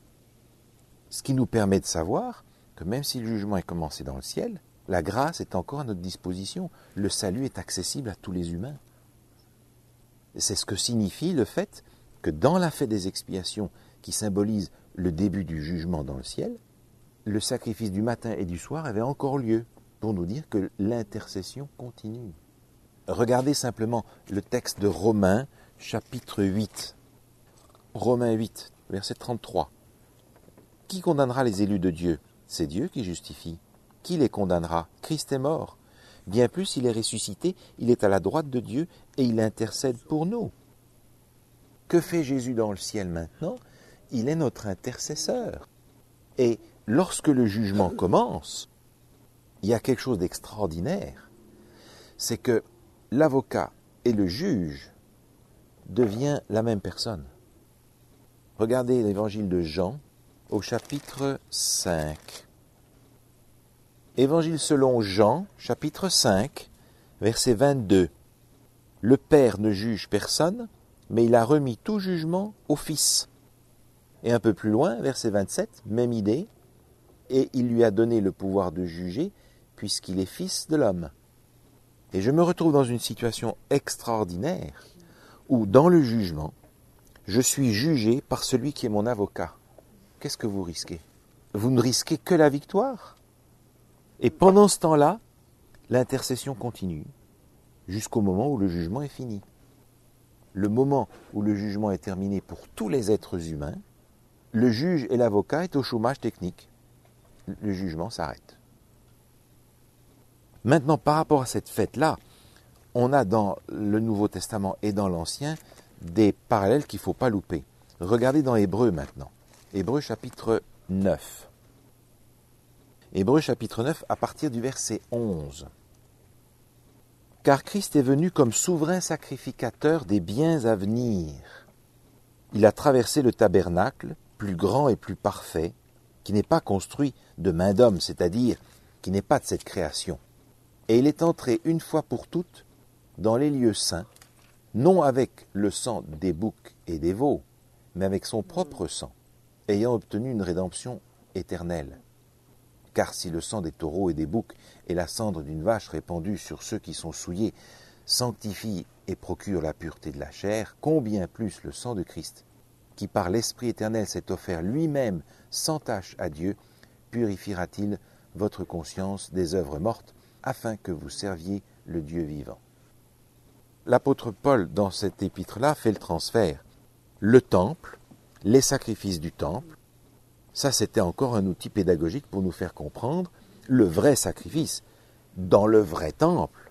Ce qui nous permet de savoir que même si le jugement est commencé dans le ciel, la grâce est encore à notre disposition. Le salut est accessible à tous les humains. C'est ce que signifie le fait que dans la fête des expiations, qui symbolise le début du jugement dans le ciel, le sacrifice du matin et du soir avait encore lieu, pour nous dire que l'intercession continue. Regardez simplement le texte de Romains, chapitre 8. Romains 8, verset 33. Qui condamnera les élus de Dieu? C'est Dieu qui justifie. Qui les condamnera? Christ est mort. Bien plus, il est ressuscité, il est à la droite de Dieu et il intercède pour nous. Que fait Jésus dans le ciel maintenant? Il est notre intercesseur. Et lorsque le jugement commence, il y a quelque chose d'extraordinaire. C'est que l'avocat et le juge deviennent la même personne. Regardez l'évangile de Jean au chapitre 5. Évangile selon Jean, chapitre 5, Verset 22. Le Père ne juge personne, mais il a remis tout jugement au Fils. Et un peu plus loin, verset 27, même idée. Et il lui a donné le pouvoir de juger, puisqu'il est fils de l'homme. Et je me retrouve dans une situation extraordinaire, où dans le jugement, je suis jugé par celui qui est mon avocat. Qu'est-ce que vous risquez? Vous ne risquez que la victoire. Et pendant ce temps-là, l'intercession continue, jusqu'au moment où le jugement est fini. Le moment où le jugement est terminé pour tous les êtres humains, le juge et l'avocat est au chômage technique. Le jugement s'arrête. Maintenant, par rapport à cette fête-là, on a dans le Nouveau Testament et dans l'Ancien des parallèles qu'il ne faut pas louper. Regardez dans Hébreux maintenant. Hébreux chapitre 9. Hébreux chapitre 9 à partir du verset 11. Car Christ est venu comme souverain sacrificateur des biens à venir. Il a traversé le tabernacle, plus grand et plus parfait, qui n'est pas construit de main d'homme, c'est-à-dire qui n'est pas de cette création. Et il est entré une fois pour toutes dans les lieux saints, non avec le sang des boucs et des veaux, mais avec son propre sang, ayant obtenu une rédemption éternelle. Car si le sang des taureaux et des boucs et la cendre d'une vache répandue sur ceux qui sont souillés sanctifie et procure la pureté de la chair, combien plus le sang de Christ, qui par l'Esprit éternel s'est offert lui-même sans tache à Dieu, purifiera-t-il votre conscience des œuvres mortes, afin que vous serviez le Dieu vivant. L'apôtre Paul, dans cet épître-là, fait le transfert. Le temple, les sacrifices du temple, ça c'était encore un outil pédagogique pour nous faire comprendre le vrai sacrifice dans le vrai temple.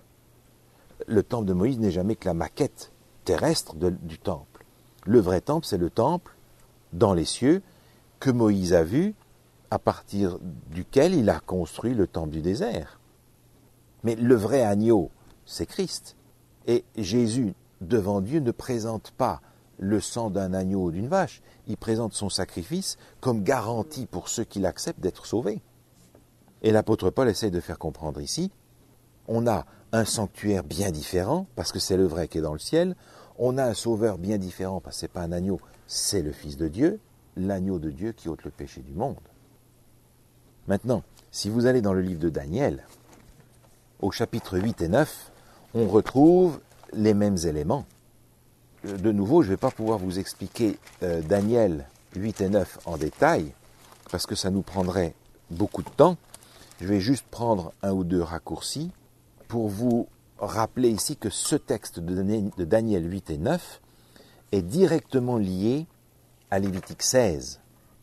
Le temple de Moïse n'est jamais que la maquette terrestre du temple. Le vrai temple, c'est le temple dans les cieux que Moïse a vu, à partir duquel il a construit le temple du désert. Mais le vrai agneau, c'est Christ. Et Jésus, devant Dieu, ne présente pas le sang d'un agneau ou d'une vache. Il présente son sacrifice comme garantie pour ceux qui l'acceptent d'être sauvés. Et l'apôtre Paul essaie de faire comprendre ici, on a un sanctuaire bien différent, parce que c'est le vrai qui est dans le ciel. On a un sauveur bien différent, parce que ce n'est pas un agneau, c'est le Fils de Dieu, l'agneau de Dieu qui ôte le péché du monde. Maintenant, si vous allez dans le livre de Daniel, au chapitre 8 et 9, on retrouve les mêmes éléments. De nouveau, je ne vais pas pouvoir vous expliquer Daniel 8 et 9 en détail, parce que ça nous prendrait beaucoup de temps. Je vais juste prendre un ou deux raccourcis pour vous rappeler ici que ce texte de Daniel 8 et 9 est directement lié à Lévitique 16.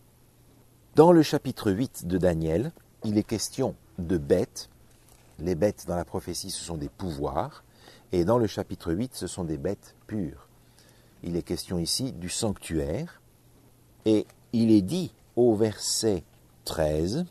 Dans le chapitre 8 de Daniel, il est question de bêtes. Les bêtes dans la prophétie, ce sont des pouvoirs. Et dans le chapitre 8, ce sont des bêtes pures. Il est question ici du sanctuaire. Et il est dit au verset 13,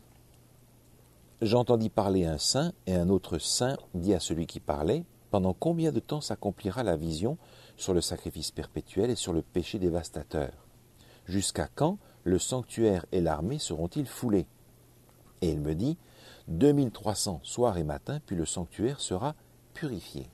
« J'entendis parler un saint, et un autre saint dit à celui qui parlait, « Pendant combien de temps s'accomplira la vision sur le sacrifice perpétuel et sur le péché dévastateur? Jusqu'à quand le sanctuaire et l'armée seront-ils foulés? » Et il me dit, 2300 soir et matin, puis le sanctuaire sera purifié.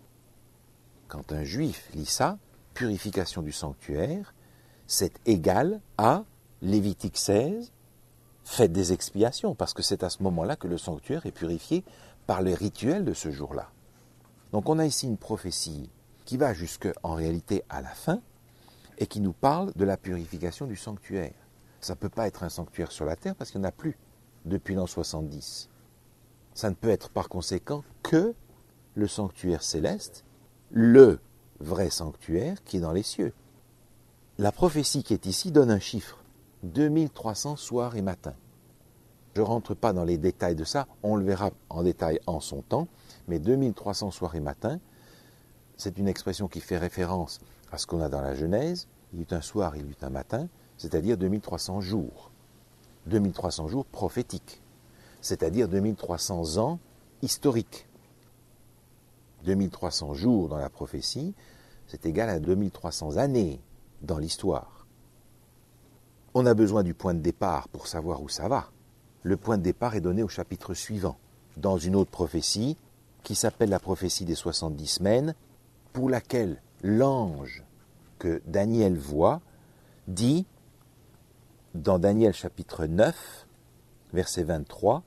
Quand un juif lit ça, purification du sanctuaire, c'est égal à Lévitique 16, fête des expiations, parce que c'est à ce moment-là que le sanctuaire est purifié par le rituel de ce jour-là. Donc on a ici une prophétie qui va en réalité à la fin et qui nous parle de la purification du sanctuaire. Ça ne peut pas être un sanctuaire sur la terre parce qu'il n'y en a plus depuis l'an 70. Ça ne peut être par conséquent que le sanctuaire céleste, le vrai sanctuaire qui est dans les cieux. La prophétie qui est ici donne un chiffre, 2300 soirs et matins. Je ne rentre pas dans les détails de ça, on le verra en détail en son temps, mais 2300 soirs et matins, c'est une expression qui fait référence à ce qu'on a dans la Genèse, il y eut un soir, il y eut un matin, c'est-à-dire 2300 jours. 2300 jours prophétiques, c'est-à-dire 2300 ans historiques. 2300 jours dans la prophétie, c'est égal à 2300 années dans l'histoire. On a besoin du point de départ pour savoir où ça va. Le point de départ est donné au chapitre suivant. Dans une autre prophétie, qui s'appelle la prophétie des 70 semaines, pour laquelle l'ange que Daniel voit dit, dans Daniel chapitre 9, verset 23,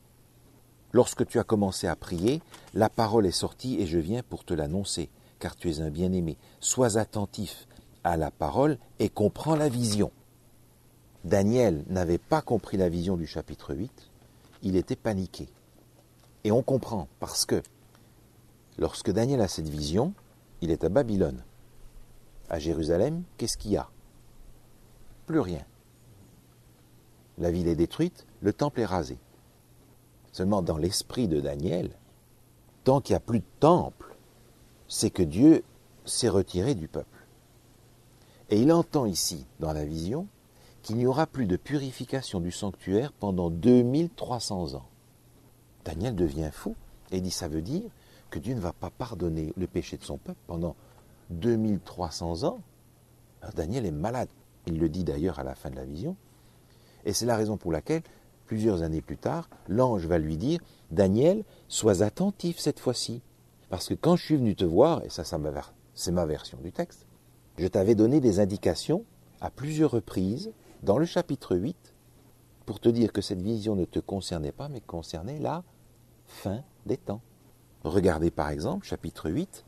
« Lorsque tu as commencé à prier, la parole est sortie et je viens pour te l'annoncer, car tu es un bien-aimé. Sois attentif à la parole et comprends la vision. » Daniel n'avait pas compris la vision du chapitre 8, il était paniqué. Et on comprend, parce que lorsque Daniel a cette vision, il est à Babylone. À Jérusalem, qu'est-ce qu'il y a? Plus rien. La ville est détruite, le temple est rasé. Seulement dans l'esprit de Daniel, tant qu'il n'y a plus de temple, c'est que Dieu s'est retiré du peuple. Et il entend ici, dans la vision, qu'il n'y aura plus de purification du sanctuaire pendant 2300 ans. Daniel devient fou et dit, ça veut dire que Dieu ne va pas pardonner le péché de son peuple pendant 2300 ans. Alors Daniel est malade. Il le dit d'ailleurs à la fin de la vision. Et c'est la raison pour laquelle, plusieurs années plus tard, l'ange va lui dire, Daniel, sois attentif cette fois-ci. Parce que quand je suis venu te voir, et ça c'est ma version du texte, je t'avais donné des indications à plusieurs reprises dans le chapitre 8 pour te dire que cette vision ne te concernait pas, mais concernait la fin des temps. Regardez par exemple, chapitre 8,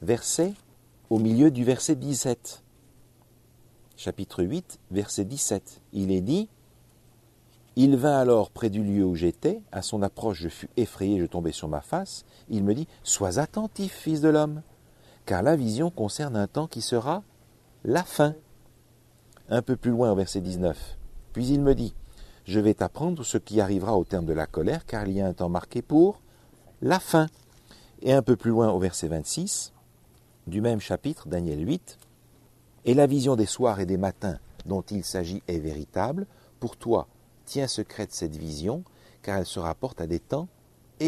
au milieu du verset 17. Chapitre 8, verset 17. Il est dit, « Il vint alors près du lieu où j'étais, à son approche je fus effrayé, je tombai sur ma face. Il me dit, « Sois attentif, fils de l'homme, car la vision concerne un temps qui sera la fin. » Un peu plus loin au verset 19. « Puis il me dit, « Je vais t'apprendre ce qui arrivera au terme de la colère, car il y a un temps marqué pour la fin. » Et un peu plus loin au verset 26, du même chapitre, Daniel 8, « Et la vision des soirs et des matins dont il s'agit est véritable. Pour toi, tiens secrète cette vision, car elle se rapporte à des temps éloignés. »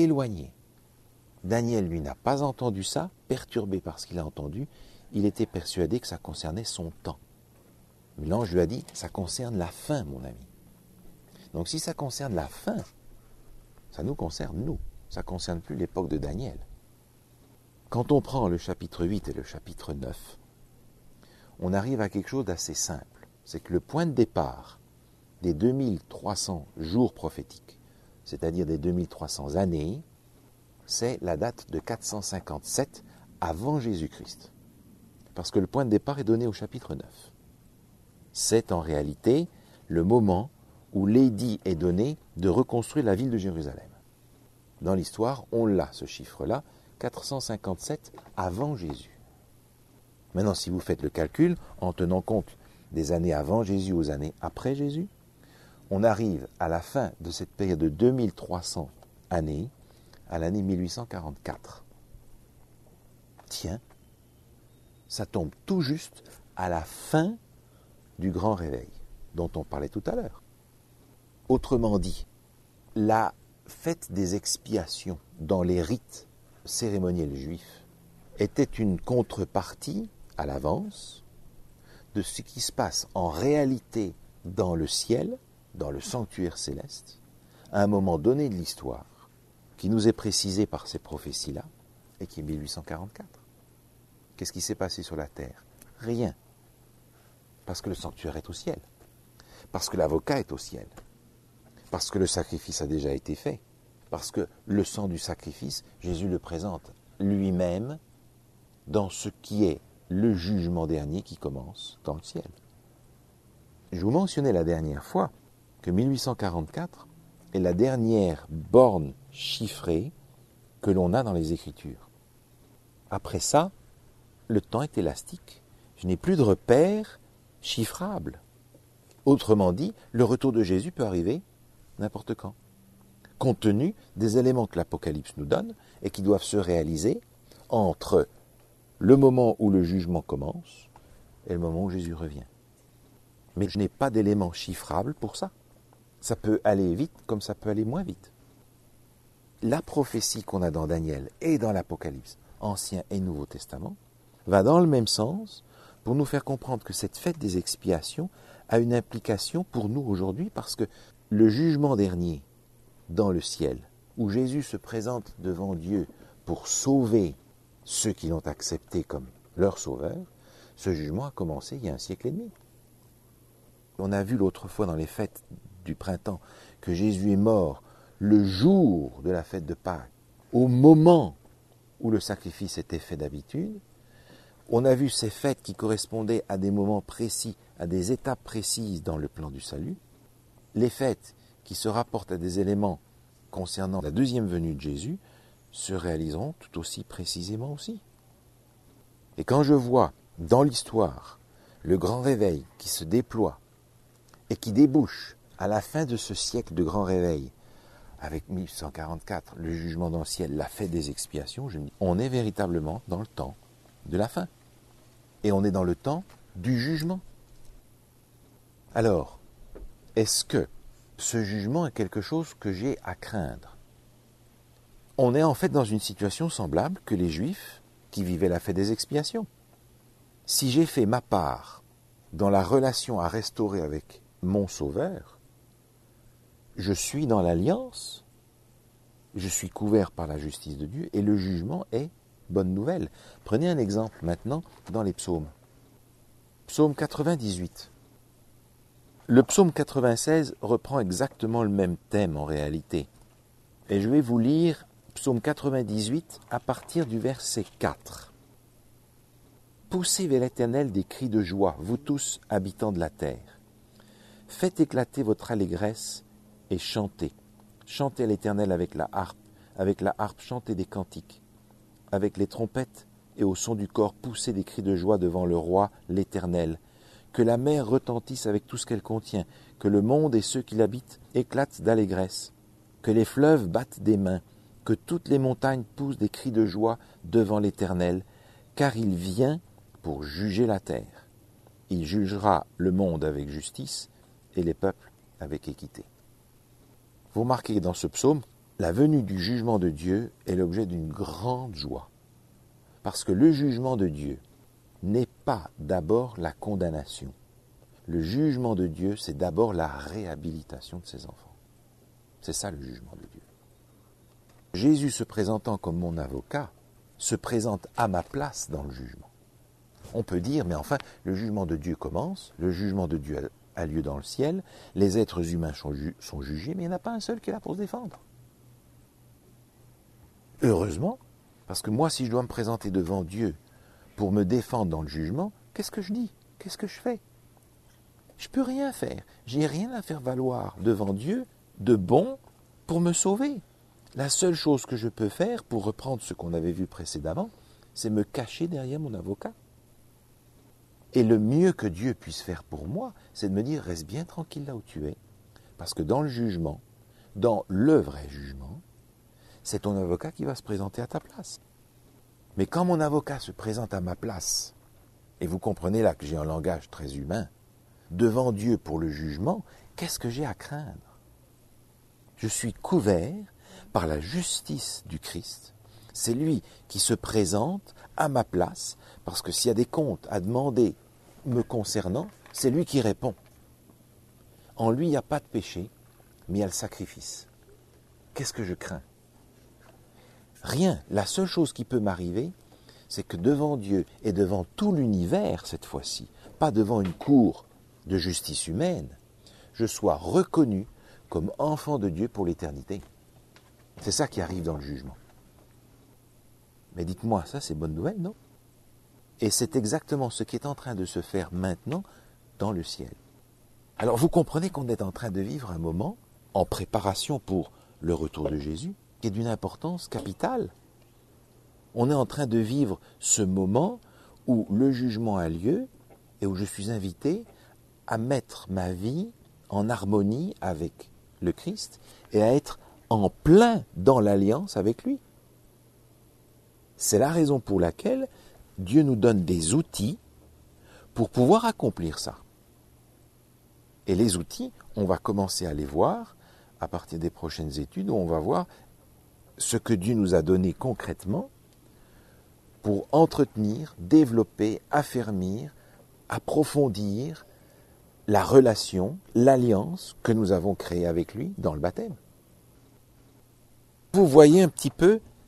Daniel, lui, n'a pas entendu ça, perturbé par ce qu'il a entendu. Il était persuadé que ça concernait son temps. Mais l'ange lui a dit, ça concerne la fin, mon ami. Donc si ça concerne la fin, ça nous concerne, nous. Ça ne concerne plus l'époque de Daniel. Quand on prend le chapitre 8 et le chapitre 9, on arrive à quelque chose d'assez simple. C'est que le point de départ des 2300 jours prophétiques, c'est-à-dire des 2300 années, c'est la date de 457 avant Jésus-Christ. Parce que le point de départ est donné au chapitre 9. C'est en réalité le moment où l'édit est donné de reconstruire la ville de Jérusalem. Dans l'histoire, on l'a, ce chiffre-là, 457 avant Jésus. Maintenant, si vous faites le calcul, en tenant compte des années avant Jésus aux années après Jésus, on arrive à la fin de cette période de 2300 années, à l'année 1844. Tiens, ça tombe tout juste à la fin du grand réveil, dont on parlait tout à l'heure. Autrement dit, la fête des expiations dans les rites cérémoniels juifs était une contrepartie à l'avance de ce qui se passe en réalité dans le ciel, dans le sanctuaire céleste, à un moment donné de l'histoire, qui nous est précisé par ces prophéties-là, et qui est 1844. Qu'est-ce qui s'est passé sur la terre? Rien. Parce que le sanctuaire est au ciel. Parce que l'avocat est au ciel. Parce que le sacrifice a déjà été fait. Parce que le sang du sacrifice, Jésus le présente lui-même dans ce qui est le jugement dernier qui commence dans le ciel. Je vous mentionnais la dernière fois que 1844 est la dernière borne chiffrée que l'on a dans les Écritures. Après ça, le temps est élastique. Je n'ai plus de repères chiffrables. Autrement dit, le retour de Jésus peut arriver n'importe quand, compte tenu des éléments que l'Apocalypse nous donne et qui doivent se réaliser entre le moment où le jugement commence et le moment où Jésus revient. Mais je n'ai pas d'éléments chiffrables pour ça. Ça peut aller vite comme ça peut aller moins vite. La prophétie qu'on a dans Daniel et dans l'Apocalypse, Ancien et Nouveau Testament, va dans le même sens pour nous faire comprendre que cette fête des expiations a une implication pour nous aujourd'hui parce que le jugement dernier dans le ciel, où Jésus se présente devant Dieu pour sauver ceux qui l'ont accepté comme leur sauveur, ce jugement a commencé il y a un siècle et demi. On a vu l'autre fois dans les fêtes du printemps que Jésus est mort le jour de la fête de Pâques, au moment où le sacrifice était fait d'habitude. On a vu ces fêtes qui correspondaient à des moments précis, à des étapes précises dans le plan du salut. Les fêtes qui se rapportent à des éléments concernant la deuxième venue de Jésus se réaliseront tout aussi précisément aussi. Et quand je vois dans l'histoire le grand réveil qui se déploie et qui débouche à la fin de ce siècle de grand réveil, avec 1144, le jugement dans le ciel, la fête des expiations, je me dis, on est véritablement dans le temps de la fin. Et on est dans le temps du jugement. Alors, est-ce que ce jugement est quelque chose que j'ai à craindre? On est en fait dans une situation semblable que les Juifs qui vivaient la fête des expiations. Si j'ai fait ma part dans la relation à restaurer avec mon Sauveur, je suis dans l'alliance, je suis couvert par la justice de Dieu et le jugement est bonne nouvelle. Prenez un exemple maintenant dans les psaumes. Psaume 98. Le psaume 96 reprend exactement le même thème en réalité. Et je vais vous lire psaume 98 à partir du verset 4. Poussez vers l'Éternel des cris de joie, vous tous habitants de la terre. Faites éclater votre allégresse et chantez. Chantez à l'Éternel avec la harpe chantez des cantiques. Avec les trompettes et au son du cor, poussez des cris de joie devant le roi, l'Éternel. Que la mer retentisse avec tout ce qu'elle contient, que le monde et ceux qui l'habitent éclatent d'allégresse, que les fleuves battent des mains, que toutes les montagnes poussent des cris de joie devant l'Éternel, car il vient pour juger la terre. Il jugera le monde avec justice et les peuples avec équité. Vous remarquez dans ce psaume, la venue du jugement de Dieu est l'objet d'une grande joie. Parce que le jugement de Dieu n'est pas d'abord la condamnation. Le jugement de Dieu, c'est d'abord la réhabilitation de ses enfants. C'est ça le jugement de Dieu. Jésus se présentant comme mon avocat, se présente à ma place dans le jugement. On peut dire, mais enfin, le jugement de Dieu commence, le jugement de Dieu a lieu dans le ciel, les êtres humains sont jugés, mais il n'y en a pas un seul qui est là pour se défendre. Heureusement, parce que moi, si je dois me présenter devant Dieu pour me défendre dans le jugement, qu'est-ce que je dis? Qu'est-ce que je fais? Je ne peux rien faire. Je n'ai rien à faire valoir devant Dieu de bon pour me sauver. La seule chose que je peux faire, pour reprendre ce qu'on avait vu précédemment, c'est me cacher derrière mon avocat. Et le mieux que Dieu puisse faire pour moi, c'est de me dire, reste bien tranquille là où tu es, parce que dans le jugement, dans le vrai jugement, c'est ton avocat qui va se présenter à ta place. Mais quand mon avocat se présente à ma place, et vous comprenez là que j'ai un langage très humain, devant Dieu pour le jugement, qu'est-ce que j'ai à craindre? Je suis couvert par la justice du Christ. C'est lui qui se présente à ma place, parce que s'il y a des comptes à demander me concernant, c'est lui qui répond. En lui, il n'y a pas de péché, mais il y a le sacrifice. Qu'est-ce que je crains? Rien. La seule chose qui peut m'arriver, c'est que devant Dieu et devant tout l'univers, cette fois-ci, pas devant une cour de justice humaine, je sois reconnu comme enfant de Dieu pour l'éternité. C'est ça qui arrive dans le jugement. Mais dites-moi, ça c'est bonne nouvelle, non? Et c'est exactement ce qui est en train de se faire maintenant dans le ciel. Alors vous comprenez qu'on est en train de vivre un moment en préparation pour le retour de Jésus, qui est d'une importance capitale. On est en train de vivre ce moment où le jugement a lieu et où je suis invité à mettre ma vie en harmonie avec le Christ et à être en plein dans l'alliance avec lui. C'est la raison pour laquelle Dieu nous donne des outils pour pouvoir accomplir ça. Et les outils, on va commencer à les voir à partir des prochaines études où on va voir ce que Dieu nous a donné concrètement pour entretenir, développer, affermir, approfondir la relation, l'alliance que nous avons créée avec lui dans le baptême. Vous voyez un petit peu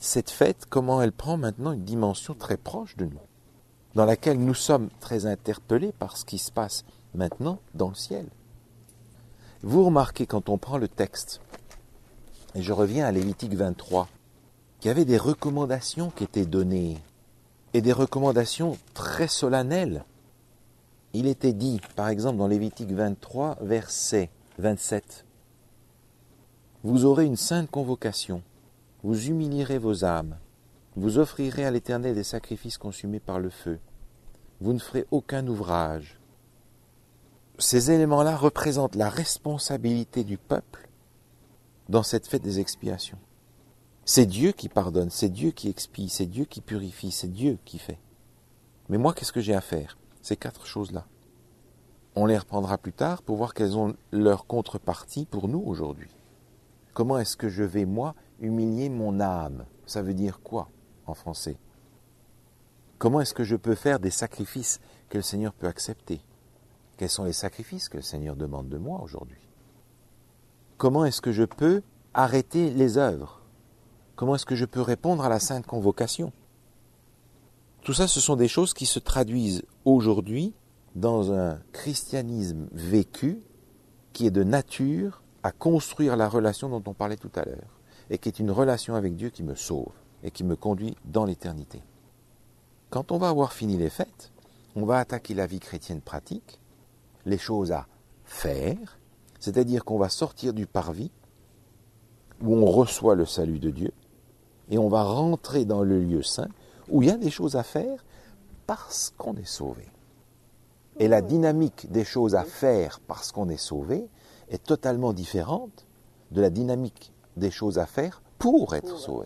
cette fête, comment elle prend maintenant une dimension très proche de nous, dans laquelle nous sommes très interpellés par ce qui se passe maintenant dans le ciel. Vous remarquez quand on prend le texte, et je reviens à Lévitique 23, qu'il y avait des recommandations qui étaient données, et des recommandations très solennelles. Il était dit, par exemple dans Lévitique 23, verset 27, « Vous aurez une sainte convocation, vous humilierez vos âmes, vous offrirez à l'Éternel des sacrifices consumés par le feu, vous ne ferez aucun ouvrage. » Ces éléments-là représentent la responsabilité du peuple dans cette fête des expiations. C'est Dieu qui pardonne, c'est Dieu qui expie, c'est Dieu qui purifie, c'est Dieu qui fait. Mais moi, qu'est-ce que j'ai à faire? Ces 4 choses-là. On les reprendra plus tard pour voir quelles ont leur contrepartie pour nous aujourd'hui. Comment est-ce que je vais, moi, humilier mon âme? Ça veut dire quoi en français? Comment est-ce que je peux faire des sacrifices que le Seigneur peut accepter? Quels sont les sacrifices que le Seigneur demande de moi aujourd'hui? Comment est-ce que je peux arrêter les œuvres? Comment est-ce que je peux répondre à la sainte convocation? Tout ça, ce sont des choses qui se traduisent aujourd'hui dans un christianisme vécu qui est de nature à construire la relation dont on parlait tout à l'heure et qui est une relation avec Dieu qui me sauve et qui me conduit dans l'éternité. Quand on va avoir fini les fêtes, on va attaquer la vie chrétienne pratique, les choses à faire, c'est-à-dire qu'on va sortir du parvis où on reçoit le salut de Dieu et on va rentrer dans le lieu saint où il y a des choses à faire parce qu'on est sauvé. Et la dynamique des choses à faire parce qu'on est sauvé est totalement différente de la dynamique des choses à faire pour être sauvé.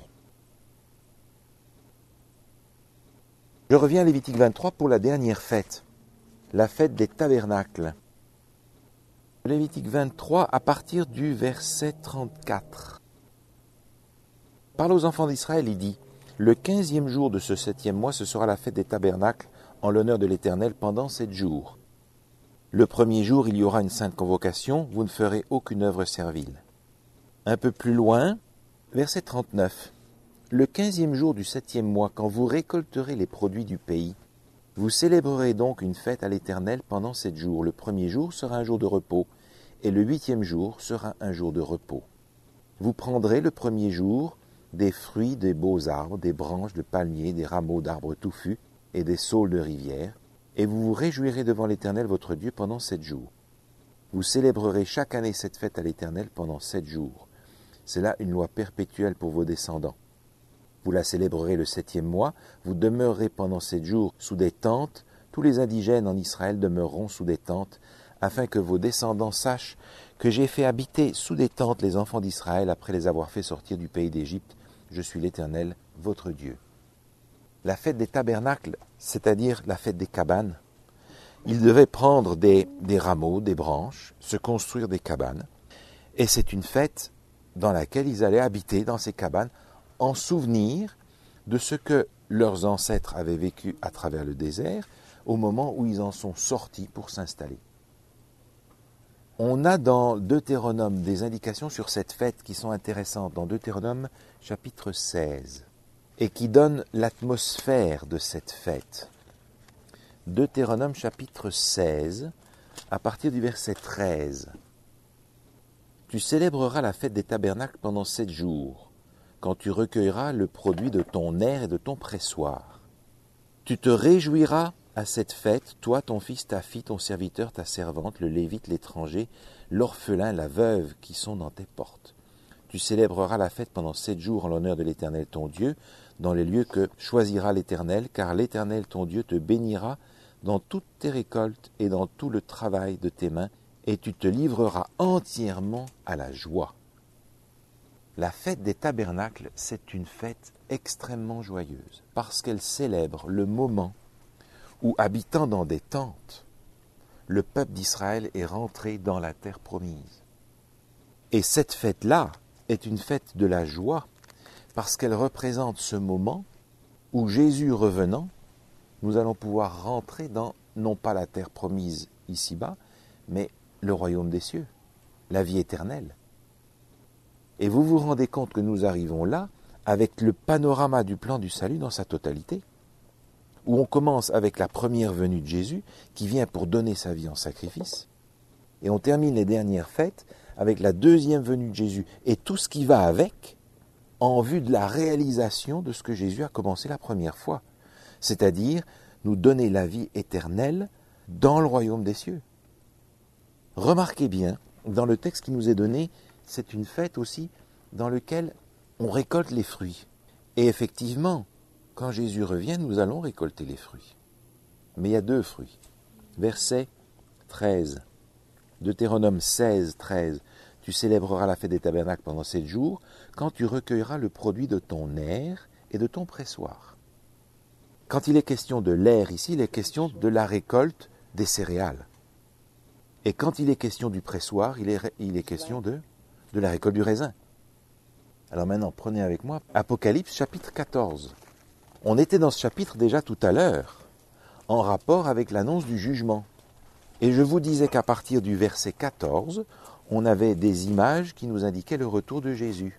Je reviens à Lévitique 23 pour la dernière fête, la fête des tabernacles. Lévitique 23 à partir du verset 34. Parle aux enfants d'Israël, il dit « Le 15e jour de ce 7e mois, ce sera la fête des tabernacles en l'honneur de l'Éternel pendant 7 jours. Le premier jour, il y aura une sainte convocation, vous ne ferez aucune œuvre servile. » Un peu plus loin, verset 39. « Le 15e jour du 7e mois, quand vous récolterez les produits du pays, vous célébrerez donc une fête à l'Éternel pendant 7 jours. Le premier jour sera un jour de repos, et le 8e jour sera un jour de repos. Vous prendrez le premier jour des fruits des beaux arbres, des branches de palmiers, des rameaux d'arbres touffus et des saules de rivière, et vous vous réjouirez devant l'Éternel votre Dieu pendant 7 jours. Vous célébrerez chaque année cette fête à l'Éternel pendant 7 jours. C'est là une loi perpétuelle pour vos descendants. Vous la célébrerez le 7e mois, vous demeurerez pendant 7 jours sous des tentes, tous les indigènes en Israël demeureront sous des tentes, afin que vos descendants sachent que j'ai fait habiter sous des tentes les enfants d'Israël après les avoir fait sortir du pays d'Égypte. Je suis l'Éternel, votre Dieu. » La fête des tabernacles, c'est-à-dire la fête des cabanes, ils devaient prendre des rameaux, des branches, se construire des cabanes, et c'est une fête dans laquelle ils allaient habiter dans ces cabanes en souvenir de ce que leurs ancêtres avaient vécu à travers le désert au moment où ils en sont sortis pour s'installer. On a dans Deutéronome des indications sur cette fête qui sont intéressantes, dans Deutéronome chapitre 16, et qui donnent l'atmosphère de cette fête. Deutéronome chapitre 16, à partir du verset 13. « Tu célébreras la fête des tabernacles pendant 7 jours, quand tu recueilleras le produit de ton aire et de ton pressoir. Tu te réjouiras à cette fête, toi, ton fils, ta fille, ton serviteur, ta servante, le lévite, l'étranger, l'orphelin, la veuve qui sont dans tes portes. Tu célébreras la fête pendant 7 jours en l'honneur de l'Éternel ton Dieu, dans les lieux que choisira l'Éternel, car l'Éternel ton Dieu te bénira dans toutes tes récoltes et dans tout le travail de tes mains, et tu te livreras entièrement à la joie. » La fête des tabernacles, c'est une fête extrêmement joyeuse, parce qu'elle célèbre le moment où, habitant dans des tentes, le peuple d'Israël est rentré dans la terre promise. Et cette fête-là est une fête de la joie, parce qu'elle représente ce moment où Jésus revenant, nous allons pouvoir rentrer dans, non pas la terre promise ici-bas, mais le royaume des cieux, la vie éternelle. Et vous vous rendez compte que nous arrivons là avec le panorama du plan du salut dans sa totalité, où on commence avec la première venue de Jésus, qui vient pour donner sa vie en sacrifice, et on termine les dernières fêtes avec la deuxième venue de Jésus, et tout ce qui va avec, en vue de la réalisation de ce que Jésus a commencé la première fois, c'est-à-dire nous donner la vie éternelle dans le royaume des cieux. Remarquez bien, dans le texte qui nous est donné, c'est une fête aussi dans laquelle on récolte les fruits. Et effectivement, quand Jésus revient, nous allons récolter les fruits. Mais il y a 2 fruits. Verset 13. Deutéronome 16, 13. Tu célébreras la fête des tabernacles pendant 7 jours, quand tu recueilleras le produit de ton aire et de ton pressoir. Quand il est question de l'aire ici, il est question de la récolte des céréales. Et quand il est question du pressoir, il est question de la récolte du raisin. Alors maintenant, prenez avec moi Apocalypse chapitre 14. On était dans ce chapitre déjà tout à l'heure, en rapport avec l'annonce du jugement. Et je vous disais qu'à partir du verset 14, on avait des images qui nous indiquaient le retour de Jésus.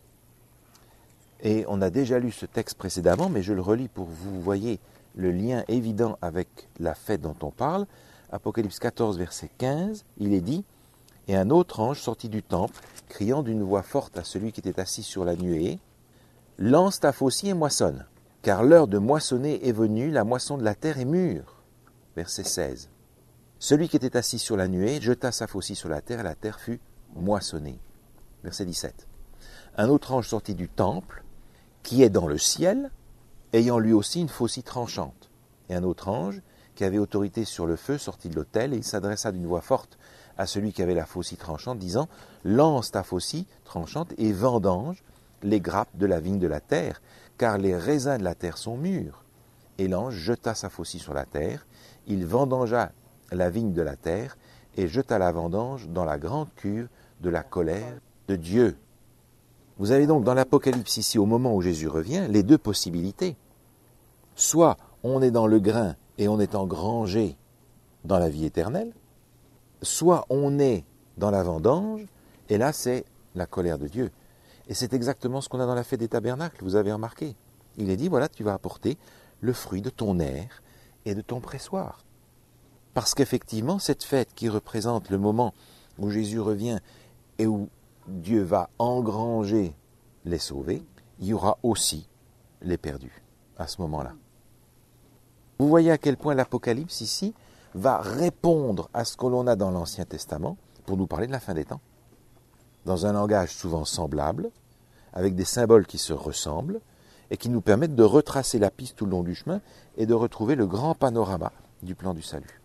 Et on a déjà lu ce texte précédemment, mais je le relis pour que vous voyez le lien évident avec la fête dont on parle. Apocalypse 14, verset 15, il est dit « Et un autre ange sortit du temple, criant d'une voix forte à celui qui était assis sur la nuée, « Lance ta faucille et moissonne, car l'heure de moissonner est venue, la moisson de la terre est mûre. » Verset 16. Celui qui était assis sur la nuée jeta sa faucille sur la terre, et la terre fut moissonnée. Verset 17. Un autre ange sortit du temple, qui est dans le ciel, ayant lui aussi une faucille tranchante. Et un autre ange, qui avait autorité sur le feu, sortit de l'autel, et il s'adressa d'une voix forte à celui qui avait la faucille tranchante, disant « Lance ta faucille tranchante et vendange les grappes de la vigne de la terre, car les raisins de la terre sont mûrs. » Et l'ange jeta sa faucille sur la terre, il vendangea la vigne de la terre, et jeta la vendange dans la grande cuve de la colère de Dieu. Vous avez donc dans l'Apocalypse ici, au moment où Jésus revient, les 2 possibilités. Soit on est dans le grain et on est engrangé dans la vie éternelle, soit on est dans la vendange, et là c'est la colère de Dieu. Et c'est exactement ce qu'on a dans la fête des tabernacles, vous avez remarqué. Il est dit, voilà, tu vas apporter le fruit de ton aire et de ton pressoir. Parce qu'effectivement, cette fête qui représente le moment où Jésus revient et où Dieu va engranger les sauvés, il y aura aussi les perdus à ce moment-là. Vous voyez à quel point l'Apocalypse ici va répondre à ce que l'on a dans l'Ancien Testament pour nous parler de la fin des temps. Dans un langage souvent semblable, avec des symboles qui se ressemblent et qui nous permettent de retracer la piste tout le long du chemin et de retrouver le grand panorama du plan du salut.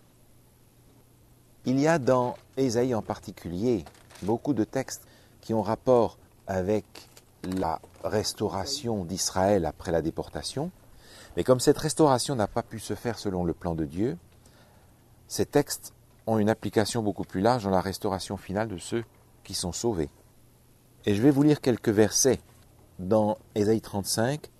Il y a dans Ésaïe en particulier beaucoup de textes qui ont rapport avec la restauration d'Israël après la déportation. Mais comme cette restauration n'a pas pu se faire selon le plan de Dieu, ces textes ont une application beaucoup plus large dans la restauration finale de ceux qui sont sauvés. Et je vais vous lire quelques versets dans Ésaïe 35.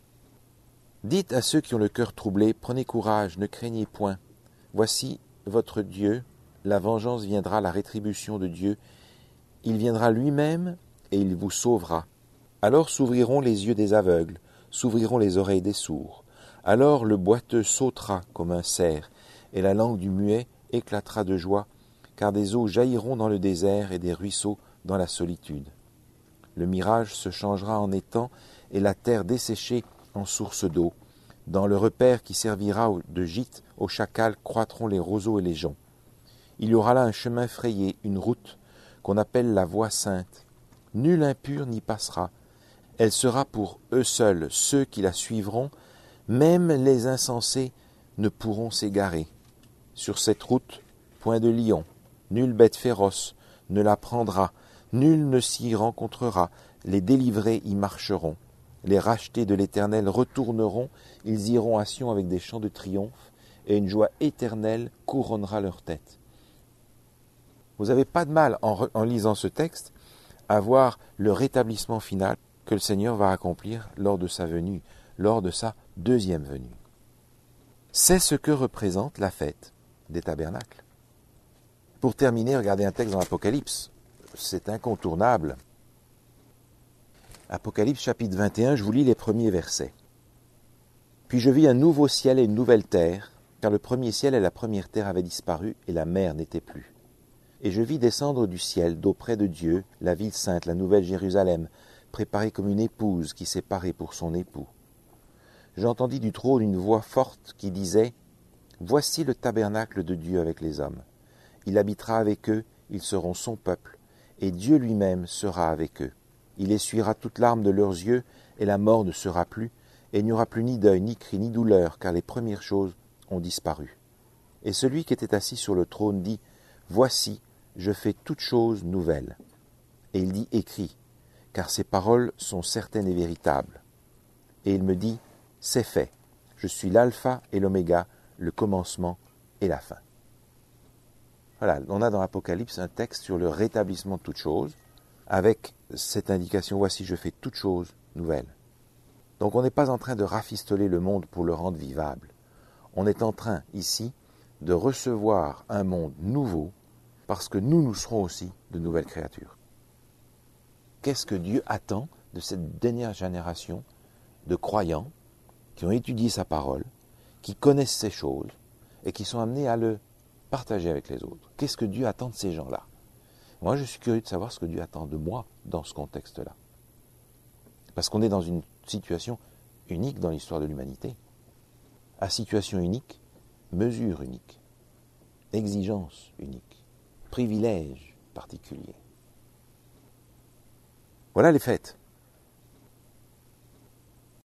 « Dites à ceux qui ont le cœur troublé, prenez courage, ne craignez point. Voici votre Dieu, la vengeance viendra, la rétribution de Dieu. Il viendra lui-même et il vous sauvera. Alors s'ouvriront les yeux des aveugles, s'ouvriront les oreilles des sourds. Alors le boiteux sautera comme un cerf, et la langue du muet éclatera de joie, car des eaux jailliront dans le désert et des ruisseaux dans la solitude. Le mirage se changera en étang, et la terre desséchée en source d'eau. Dans le repaire qui servira de gîte aux chacals croîtront les roseaux et les joncs. Il y aura là un chemin frayé, une route, qu'on appelle la voie sainte. Nul impur n'y passera. Elle sera pour eux seuls, ceux qui la suivront, même les insensés ne pourront s'égarer. Sur cette route, point de lion, nulle bête féroce ne la prendra, nul ne s'y rencontrera, les délivrés y marcheront. Les rachetés de l'Éternel retourneront, ils iront à Sion avec des chants de triomphe, et une joie éternelle couronnera leur tête. Vous n'avez pas de mal, en lisant ce texte, à voir le rétablissement final que le Seigneur va accomplir lors de sa venue, lors de sa deuxième venue. C'est ce que représente la fête des tabernacles. Pour terminer, regardez un texte dans l'Apocalypse. C'est incontournable. Apocalypse chapitre 21, je vous lis les premiers versets. Puis je vis un nouveau ciel et une nouvelle terre, car le premier ciel et la première terre avaient disparu et la mer n'était plus. Et je vis descendre du ciel, d'auprès de Dieu, la ville sainte, la nouvelle Jérusalem, préparée comme une épouse qui s'est parée pour son époux. J'entendis du trône une voix forte qui disait « Voici le tabernacle de Dieu avec les hommes. Il habitera avec eux, ils seront son peuple, et Dieu lui-même sera avec eux. Il essuiera toute larme de leurs yeux, et la mort ne sera plus, et il n'y aura plus ni deuil, ni cri, ni douleur, car les premières choses ont disparu. Et celui qui était assis sur le trône dit « Voici, je fais toutes choses nouvelles. » Et il dit « Écris, car ces paroles sont certaines et véritables. » Et il me dit « C'est fait, je suis l'alpha et l'oméga, le commencement et la fin. » Voilà, on a dans l'Apocalypse un texte sur le rétablissement de toutes choses, avec cette indication « Voici, je fais toutes choses nouvelles. » Donc on n'est pas en train de rafistoler le monde pour le rendre vivable. On est en train, ici, de recevoir un monde nouveau, parce que nous serons aussi de nouvelles créatures. Qu'est-ce que Dieu attend de cette dernière génération de croyants qui ont étudié sa parole, qui connaissent ces choses et qui sont amenés à le partager avec les autres? Qu'est-ce que Dieu attend de ces gens-là? Moi, je suis curieux de savoir ce que Dieu attend de moi dans ce contexte-là. Parce qu'on est dans une situation unique dans l'histoire de l'humanité. À situation unique, mesure unique, exigence unique, privilège particulier. Voilà les fêtes.